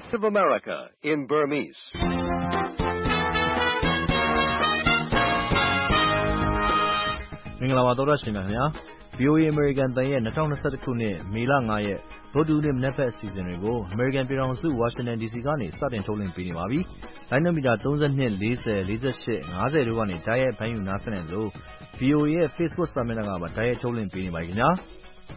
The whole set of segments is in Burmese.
of America in Burmese. ။မင်္ဂလာပါသောတာရှင်များခင်ဗျာ။ VOA American တန်ရဲ့2021ခုနှစ်မေလ9ရက်ဗုဒ္ဓဟူးနေ့မနက်ဖက်အစီအစဉ်တွေကို American ပြည်ထောင်စု Washington DC ကနေစတင်ထုတ်လွှင့်ပေးနေပါပြီ။လိုင်းနံမီတာ32 40 48 50တို့ကနေဓာတ်ရိုက်ဖမ်းယူနားဆင်နိုင်လို့ VOA ရဲ့ Facebook စာမျက်နှာကပါဓာတ်ရိုက်ထုတ်လွှင့်ပေးနေပါခင်ဗျာ။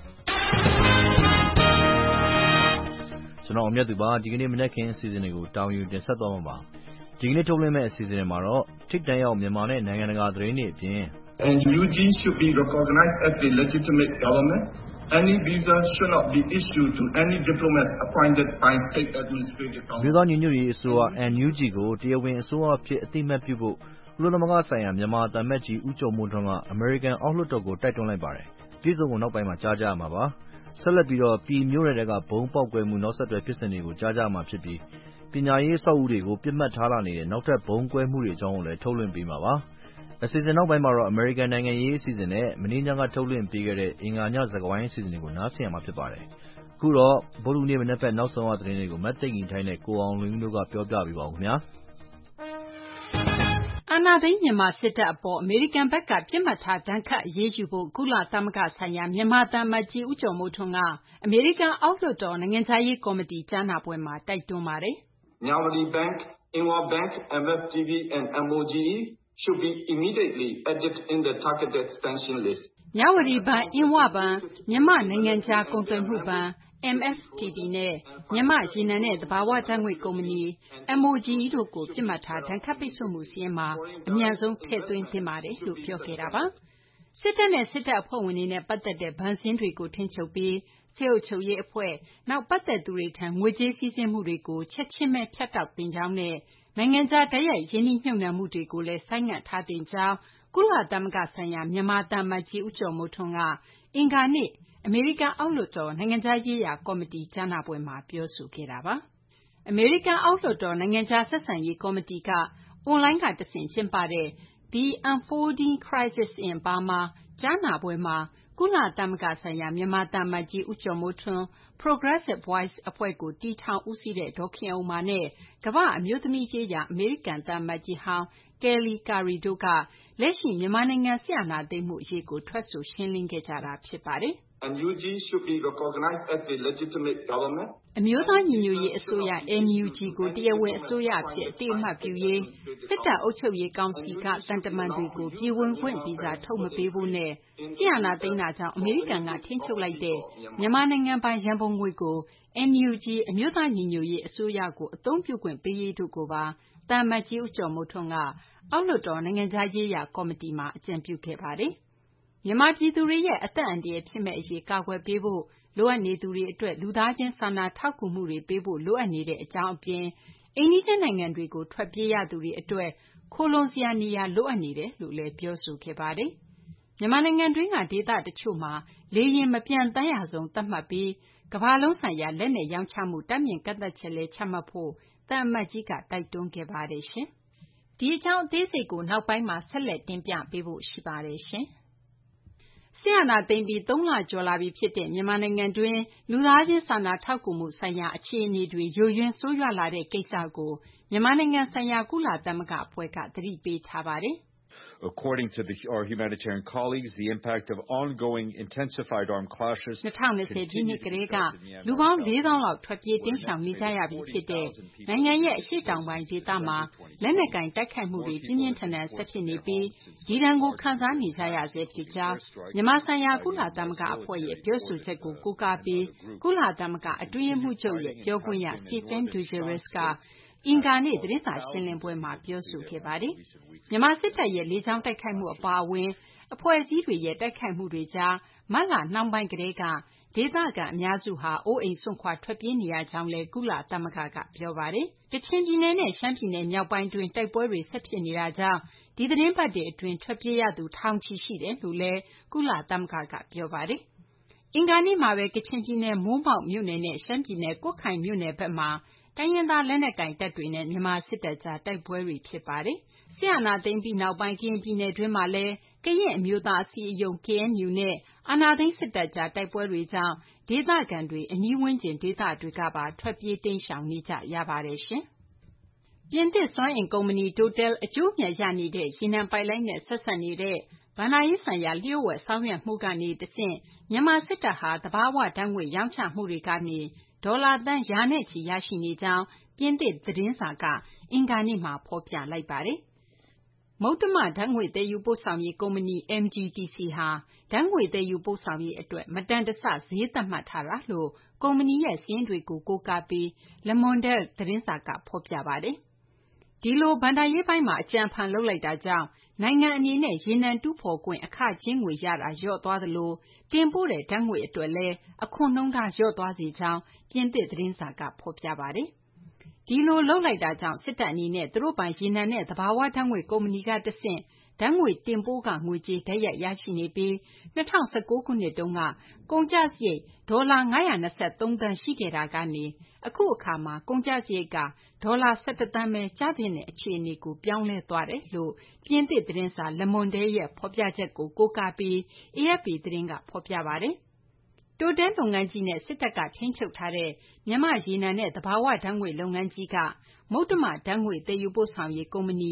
ကျွန်တော်အမြတ်သူပါဒီကနေ့မနက်ခင်းအစီအစဉ်တွေကိုတောင်းယူတင်ဆက်သွားမှာပါ။ဒီကနေ့ထုတ်လွှင့်မယ့်အစီအစဉ်တွေမှာတော့ထိပ်တန်းရောက်မြန်မာနဲ့နိုင်ငံတကာသတင်းတွေအပြင် NUG should be recognized as a legitimate government. Any visa should not be issued to any diplomats appointed by state administrative council. မြို့သားညီညွတ်ရေးအစိုးရ NUG ကိုတရားဝင်အစိုးရအဖြစ်အသိအမှတ်ပြုဖို့ကုလသမဂ္ဂဆိုင်ရာမြန်မာသံအမတ်ကြီးဦးကျော်မိုးထွန်းက American အောက်လွှတ်တော်ကိုတိုက်တွန်းလိုက်ပါတယ်။ပြည်စုံကိုနောက်ပိုင်းမှာကြားကြရမှာပါ။ဆက်လက်ပြီးတော့ပြည်မြို့နယ်တွေကဘုံပေါက်ကွဲမှုနောက်ဆက်တွဲဖြစ်စဉ်တွေကိုကြားကြမှာဖြစ်ပြီးပညာရေးအဆောက်အဦတွေကိုပြစ်မှတ်ထားလာနေတဲ့နောက်ထပ်ဘုံကွဲမှုတွေအကြောင်းကိုလည်းထုတ်လွှင့်ပေးမှာပါ။အစီအစဉ်နောက်ပိုင်းမှာတော့ American နိုင်ငံရေးအစီအစဉ်နဲ့မနေ့ညကထုတ်လွှင့်ပေးခဲ့တဲ့အင်္ဂါညစကားဝိုင်းအစီအစဉ်တွေကိုနားဆင်ရမှာဖြစ်ပါတယ်။အခုတော့ဗုဒ္ဓဟူးနေ့မနက်ဖက်နောက်ဆုံးရသတင်းတွေကိုမတ်သိင်ကြီးထိုင်းနဲ့ကိုအောင်လွင်တို့ကပြောပြပေးပါဦးခင်ဗျာ။အာဏာသိမ်းမြန်မာစစ်တပ်အပေါ်အမေရိကန်ဘက်ကပြစ်မှတ်ထားဒဏ်ခတ်အရေးယူဖို့ကုလသမဂ္ဂဆိုင်ရာမြန်မာသံအမတ်ကြီးဦးကျော်မိုးထွန်းကအမေရိကန်အောက်လွှတ်တော်နိုင်ငံခြားရေးကော်မတီကြားနာပွဲမှာတိုက်တွန်းပါတယ်။ Myanmar Bank, Inwa Bank, MFTV and MOGE should be immediately added in the targeted sanction list. မြဝတီဘဏ်၊အင်းဝဘဏ်၊မြန်မာနိုင်ငံခြားကုန်သွယ်မှုဘဏ် MFTB နဲ့မြန်မာ့ရေနံနဲ့သဘာဝဓာတ်ငွေ့ကုမ္ပဏီ MOGE တို့ကိုပြစ်မှတ်ထားဒဏ်ခတ်ပိတ်ဆို့မှုစာရင်းမှာအမြန်ဆုံးထည့်သွင်းသင့်ပါတယ်လို့ပြောခဲ့တာပါ။စစ်တပ်နဲ့စစ်တပ်အဖွဲ့ဝင်တွေနဲ့ပတ်သက်တဲ့ဘဏ်စာရင်းတွေကိုထိန်းချုပ်ပြီးစစ်အုပ်ချုပ်ရေးအဖွဲ့နောက်ပတ်သက်သူတွေထံငွေကြေးစီးဆင်းမှုတွေကိုချက်ချင်းပဲဖြတ်တောက်သင့်ကြောင်းနဲ့နိုင်ငံခြားတိုက်ရိုက်ရင်းနှီးမြှုပ်နှံမှုတွေကိုလည်းဆိုင်းငံ့ထားသင့်ကြောင်းကုလသမဂ္ဂဆိုင်ရာမြန်မာသံအမတ်ကြီးဦးကျော်မိုးထွန်းကအင်္ဂါနေ့အမေရိကန်အောက်လွှတ်တော်နိုင်ငံခြားရေးရာကော်မတီကြားနာပွဲမှာပြောဆိုခဲ့တာပါ။အမေရိကန်အောက်လွှတ်တော်နိုင်ငံခြားဆက်ဆံရေးကော်မတီကအွန်လိုင်းကတဆင့်ကျင်းပတဲ့ The Unfolding Crisis in Burma ကြားနာပွဲမှာကုလသမဂ္ဂဆိုင်ရာမြန်မာသံအမတ်ကြီးဦးကျော်မိုးထွန်း Progressive Voice အဖွဲ့ကိုတည်ထောင်ဦးစီးတဲ့ဒေါ်ခင်ဥမ္မာနဲ့ကမ္ဘာ့အမျိုးသမီးရေးရာအမေရိကန်သံအမတ်ကြီးဟောင်း Kelley Curri တို့ကလက်ရှိမြန်မာနိုင်ငံစစ်အာဏာသိမ်းမှုအရေးကိုထွက်ဆိုရှင်းလင်းခဲ့ကြတာဖြစ်ပါတယ်။ NUG should be recognized as a legitimate government. အမျိုးသားညီညွတ်ရေးအစိုးရ NUG ကိုတရားဝင်အစိုးရအဖြစ်အသိအမှတ်ပြုရေးစစ်တပ်အုပ်ချုပ်ရေးကောင်စီကသံတမန်တွေကိုပြည်ဝင်ခွင့်ဗီဇာထုတ်မပေးဖို့နဲ့စစ်အာဏာသိမ်းတာကြောင့်အမေရိကန်ကထိန်းချုပ်လိုက်တဲ့မြန်မာနိုင်ငံပိုင်ရန်ပုံငွေကို NUG အမျိုးသားညီညွတ်ရေးအစိုးရကိုအသုံးပြုခွင့်ပေးရေးတို့ကိုပါသံအမတ်ကြီးဦးကျော်မိုးထွန်းကအောက်လွှတ်တော်နိုင်ငံခြားရေးရာကော်မတီမှာအကြံပြုခဲ့ပါတယ်။မြန်မာပြည်သူတွေရဲ့အသက်အန္တရာယ်ဖြစ်မဲ့အရေးကာကွယ်ပေးဖို့လိုအပ်နေသူတွေအတွက်လူသားချင်းစာနာထောက်ကူမှုတွေပေးဖို့လိုအပ်နေတဲ့အကြောင်းအပြင်အိမ်နီးချင်းနိုင်ငံတွေကိုထွက်ပြေးရသူတွေအတွက်ခိုလှုံစရာနေရာလိုအပ်နေတယ်လို့လည်းပြောဆိုခဲ့ပါတယ်။မြန်မာနိုင်ငံတွင်းကဒေသတချို့မှာလေယာဉ်မပျံသန်းရဆုံးသတ်မှတ်ပြီးကမ္ဘာလုံးဆိုင်ရာလက်နက်ရောင်းချမှုတားမြစ်ကန့်သတ်ချက်လည်းချမှတ်ဖို့သံအမတ်ကြီးကတိုက်တွန်းခဲ့ပါတယ်။ဒီအကြောင်းအသေးစိတ်ကိုနောက်ပိုင်းမှာဆက်လက်တင်ပြပေးဖို့ရှိပါတယ်။စစ်အာဏာသိမ်းပြီး3လကျော်လာပြီဖြစ်တဲ့မြန်မာနိုင်ငံတွင်းလူသားချင်းစာနာထောက်ကူမှုဆိုင်ရာအခြေအနေတွေယိုယွင်းဆိုးရွားလာတဲ့ကိစ္စကိုမြန်မာနိုင်ငံဆိုင်ရာကုလသမဂ္ဂအဖွဲ့ကသတိပေးထားပါတယ်။ According to our humanitarian colleagues, the impact of ongoing intensified armed clashes 2020 ပြည့်နှစ်ကလေးကလူပေါင်း4000လောက်ထွက်ပြေးတင်းရှောင်နေကြရပြီဖြစ်တဲ့နိုင်ငံရဲ့အရှေ့တောင်ပိုင်းဒေသမှာလက်နက်ကင်တိုက်ခိုက်မှုတွေပြင်းပြင်းထန်ထန်ဆက်ဖြစ်နေပြီးဒီဒဏ်ကိုခံစားနေကြရဆဲဖြစ်ကြောင်းမြန်မာဆိုင်ရာကုလသမဂ္ဂအဖွဲ့ရဲ့ပြောဆိုချက်ကိုကိုးကားပြီးကုလသမဂ္ဂအတွင်းရေးမှူးချုပ်ရဲ့ပြောခွင့်ရ Stéphane Dujarric ကအင်္ဂါနေ့သတင်းစာရှင်းလင်းပွဲမှာပြောဆိုခဲ့ပါတယ်။မြန်မာစစ်တပ်ရဲ့လေကြောင်းတိုက်ခိုက်မှုအပါအဝင်အဖွဲ့အစည်းတွေရဲ့တိုက်ခိုက်မှုတွေကြားမတ်လနှောင်းပိုင်းကတည်းကဒေသခံအများစုဟာအိုးအိမ်စွန့်ခွာထွက်ပြေးနေရကြောင်းလည်းကုလသမဂ္ဂကပြောပါတယ်။ကချင်ပြည်နယ်နဲ့ရှမ်းပြည်နယ်မြောက်ပိုင်းတွင်းတိုက်ပွဲတွေဆက်ဖြစ်နေတာကြောင့်ဒီသီတင်းပတ်တွေအတွင်းထွက်ပြေးရသူထောင်ချီရှိတယ်လို့လည်းကုလသမဂ္ဂကပြောပါတယ်။အင်္ဂါနေ့မှာပဲကချင်ပြည်နယ်မိုးမောက်မြို့နယ်နဲ့ရှမ်းပြည်နယ်ကွတ်ခိုင်မြို့နယ်ဘက်မှာတိုင်းရင်းသားလက်နက်ကိုင်တပ်တွေနဲ့မြန်မာစစ်တပ်ကြားတိုက်ပွဲတွေဖြစ်ပါတယ်။စစ်အာဏာသိမ်းပြီးနောက်ပိုင်းကရင်ပြည်နယ်တွင်းမှာလည်းကရင်အမျိုးသားအစည်းအရုံး KNU နဲ့အာဏာသိမ်းစစ်တပ်ကြားတိုက်ပွဲတွေကြောင့်ဒေသခံတွေအနီးဝန်းကျင်ဒေသတွေကပါထွက်ပြေးတိမ်းရှောင်နေကြရပါတယ်ရှင်။ပြင်သစ်စွမ်းအင်ကုမ္ပဏီ Total အကျိုးမြတ်ရနေတဲ့ရေနံပိုက်လိုင်းနဲ့ဆက်စပ်နေတဲ့ဘဏ္ဍာရေးဆိုင်ရာလျှို့ဝှက်ဆောင်ရွက်မှုကနေတဆင့်မြန်မာစစ်တပ်ဟာသဘာဝဓာတ်ငွေ့ရောင်းချမှုတွေကနေဒေါ်လာသန်းရာနဲ့ချီရရှိနေကြောင်းပြင်သစ်သတင်းစာကအင်္ဂါနေ့မှာဖော်ပြလိုက်ပါတယ်။မုတ္တမဓာတ်ငွေ့သယ်ယူပို့ဆောင်ရေးကုမ္ပဏီ MGTC ဟာဓာတ်ငွေ့သယ်ယူပို့ဆောင်ရေးအတွက်မတန်တဆဈေးသတ်မှတ်ထားတာလို့ကုမ္ပဏီရဲ့စာရင်းတွေကိုကိုးကားပြီး Le Monde သတင်းစာကဖော်ပြပါတယ်။ဒီလိုဘဏ္ဍာရေးပိုင်းမှာအကြံဖန်လုပ်လိုက်တာကြောင့်နိုင်ငံအနေနဲ့ရေနံတူးဖော်ခွင့်အခကြေးငွေရတာလျော့သွားသလိုတင်ပို့တဲ့ဓာတ်ငွေ့အတွက်လည်းအခွန်နှုန်းထားလျော့သွားစေကြောင်းပြင်သစ်သတင်းစာကဖော်ပြပါတယ်။ဒီလိုလုပ်လိုက်တာကြောင့်စစ်တပ်အနေနဲ့သူတို့ပိုင်ရေနံနဲ့သဘာဝဓာတ်ငွေ့ကုမ္ပဏီကတဆင့်ဓာတ်ငွေ့တင်ပို့ခငွေကြေးတိုက်ရိုက်ရရှိနေပြီး2019ခုနှစ်တုန်းကကုန်ကျစရိတ်ဒေါ်လာ923သန်းရှိခဲ့တာကနေအခုအခါမှာကုန်ကျစရိတ်ကဒေါ်လာ17သန်းပဲကျသင့်တဲ့အခြေအနေကိုပြောင်းလဲသွားတယ်လို့ပြင်သစ်သတင်းစာ Le Monde ရဲ့ဖော်ပြချက်ကိုကိုးကားပြီး AFP သတင်းကဖော်ပြပါတယ်။ Total လုပ်ငန်းကြီးနဲ့စစ်တပ်ကထိန်းချုပ်ထားတဲ့မြန်မာ့ရေနံနဲ့သဘာဝဓာတ်ငွေ့လုပ်ငန်းကြီးကမုတ္တမဓာတ်ငွေ့သယ်ယူပို့ဆောင်ရေးကုမ္ပဏီ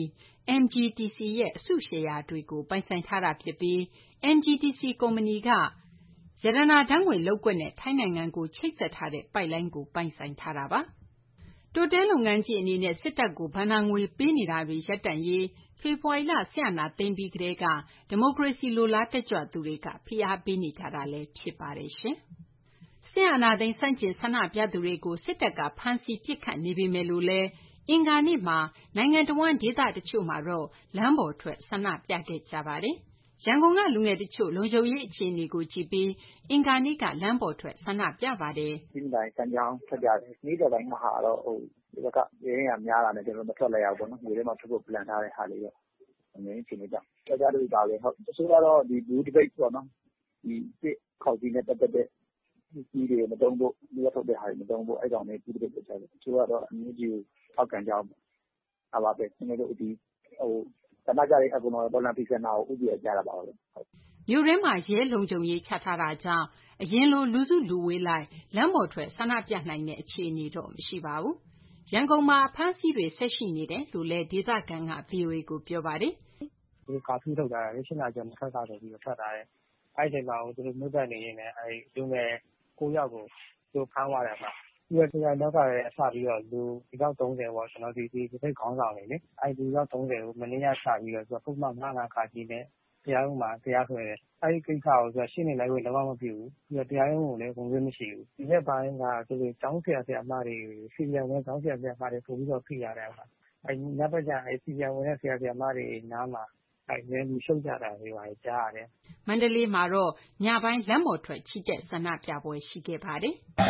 MGTC ရဲ့အစုရှယ်ယာတွေကိုပိုင်ဆိုင်ထားတာဖြစ်ပြီး MGTC ကုမ္ပဏီကရတနာဓာတ်ငွေ့လုပ်ကွက်နဲ့ထိုင်းနိုင်ငံကိုချိတ်ဆက်ထားတဲ့ပိုက်လိုင်းကိုပိုင်ဆိုင်ထားတာပါ။ Total လုပ်ငန်းကြီးအနေနဲ့စစ်တပ်ကိုဘဏ္ဍာငွေပေးနေတာတွေရပ်တန့်ရေးဖေဖော်ဝါရီလစစ်အာဏာသိမ်းပြီးကတည်းကဒီမိုကရေစီလိုလားတက်ကြွသူတွေကဖိအားပေးနေကြတာလည်းဖြစ်ပါတယ်ရှင်။စစ်အာဏာသိမ်းဆန့်ကျင်ဆန္ဒပြသူတွေကိုစစ်တပ်ကဖမ်းဆီးပစ်ခတ်နေပေမဲ့လို့လည်းအင်္ဂါနေ့မှာနိုင်ငံတဝန်းဒေသတချို့မှာတော့လမ်းပေါ်ထွက်ဆန္ဒပြခဲ့ကြပါတယ်။ရန်ကုန်ကလူငယ်တချို့လုံခြုံရေးအခြေအနေကိုကြည့်ပြီးအင်္ဂါနေ့ကလမ်းပေါ်ထွက်ဆန္ဒပြပါတယ်။ဒီတိုင်းစံကြောင်းထွက်ကြတယ်။နေ့တော်တိုင်းမှာတော့ဒီဘက်ကရင်းရများလာတယ်ကျွန်တော်မထွက်လိုက်ရဘူးပေါ့နော်။ဒီထဲမှာထွက်ဖို့ plan ထားတဲ့ဟာလေးတော့ငင်းချင်းနေကြ။ကြားလို့ပါပဲဟုတ်။တချို့ကတော့ဒီ blue debate ပေါ့နော်။ဒီစစ်ခေါက်ကြီးနဲ့ပတ်သက်တဲ့ကြီးတွေမတုံးဖို့ဒီကထုတ်တဲ့ဟာတွေမတုံးဖို့အဲ့ကောင်လေးဒီ debate လုပ်ကြတယ်။တချို့ကတော့အမျိုးကြီးကိုထောက်ကန်ကြအောင်။ပါပဲ။ကျွန်တော်တို့ဒီဆန္ဒကြတဲ့အကုန်လုံးဒေါ်လာပီစနာကိုဥပဒေကြတာပါပဲဟုတ်မြို့ရင်းမှာရဲလုံခြုံရေးချထားတာကြောင့်အရင်လိုလူစုလူဝေးလိုက်လမ်းပေါ်ထွက်ဆန္ဒပြနိုင်တဲ့အခြေအနေတော့မရှိပါဘူးရန်ကုန်မှာဖမ်းဆီးတွေဆက်ရှိနေတယ်လို့လည်းဒေသခံက VOA ကိုပြောပါတယ်ဒီကာဖီထုတ်တာလေရှင်းလာကြမှာထွက်တာဆိုပြီးတော့ထွက်တာတဲ့အဲ့ဒီမှာသူတို့မြို့ပတ်နေရင်လည်းအဲ့လူငယ်9ယောက်ကိုသူဖမ်းသွားတယ်မှာဒီကတရားနောက်ကလည်းအစပြီးတော့လူဒီလောက်30ပေါ့ကျွန်တော်ဒီဖိတ်ခေါင်းဆောင်နေလေအဲ့ဒီလောက်30ကိုမနေ့ကစပြီးတော့သူကပုံမှန်9ခါကြီးနဲ့တရားရုံးမှာတရားဆွဲတယ်အဲ့ဒီကိစ္စကိုသူကရှင်းနေလိုက်လို့လုံးဝမဖြစ်ဘူးပြီးတော့တရားရုံးကိုလည်းဝင်ခွင့်မရှိဘူးဒီနေ့ပိုင်းကသူတို့ကျောင်းဆရာအမတွေစီရီယံဝင်ကျောင်းဆရာအမတွေပို့ပြီးတော့ဖိရတယ်အခါအဲ့ညဘက်ကျအဲ့စီရီယံဝင်တဲ့ဆရာအမတွေနားမှာအဲ့ဒီလူရှုပ်ကြတာတွေပါကြားရတယ်မန္တလေးမှာတော့ညပိုင်းလမ်းပေါ်ထွက်ချီတက်ဆန္ဒပြပွဲရှိခဲ့ပါတယ်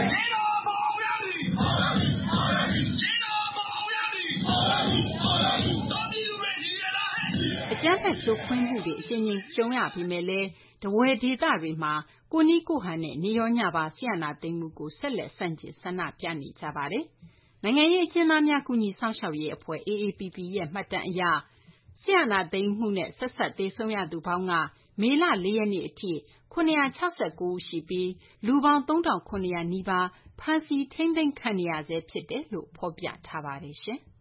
အကြမ်းဖက်ဖြိုခွင်းမှုတွေအကြိမ်ကြိမ်ကြုံရပေမဲ့လည်းတဝယ်ဒေသတွေမှာကိုနီးကိုဟန်နဲ့နေရောညပါဆီယနာသိမ်းမှုကိုဆက်လက်ဆန့်ကျင်ဆန္ဒပြနေကြပါတယ်။နိုင်ငံရေးအကျဉ်းသားများကူညီဆောင်ရှောက်ရေးအဖွဲ့ AAPP ရဲ့မှတ်တမ်းအရဆီယနာသိမ်းမှုနဲ့ဆက်ဆက်သေဆုံးရသူပေါင်းကမေလ4ရက်နေ့အထိ969ဦးရှိပြီးလူပေါင်း3900နီးပါးဖမ်းဆီးထိန်းသိမ်းခံနေရဆဲဖြစ်တယ်လို့ဖော်ပြထားပါတယ်ရှင်။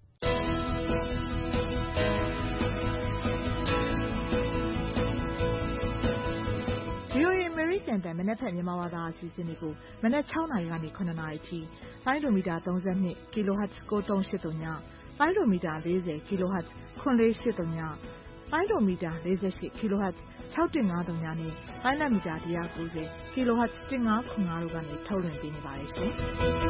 VOA အမေရိကန်တန်မနက်ဖြန်မြန်မာဘာသာအစီအစဉ်တွေကိုမနက်6နာရီကနေ9နာရီထိလိုင်းဒိုမီတာ32 kHz 9383ညလိုင်းဒိုမီတာ40 kHz 9483ညလိုင်းဒိုမီတာ48 kHz 6153ညနဲ့လိုင်းနက်မီတာ190 kHz 1505တို့ကနေထုတ်လွှင့်ပေးနေပါတယ်ရှင်။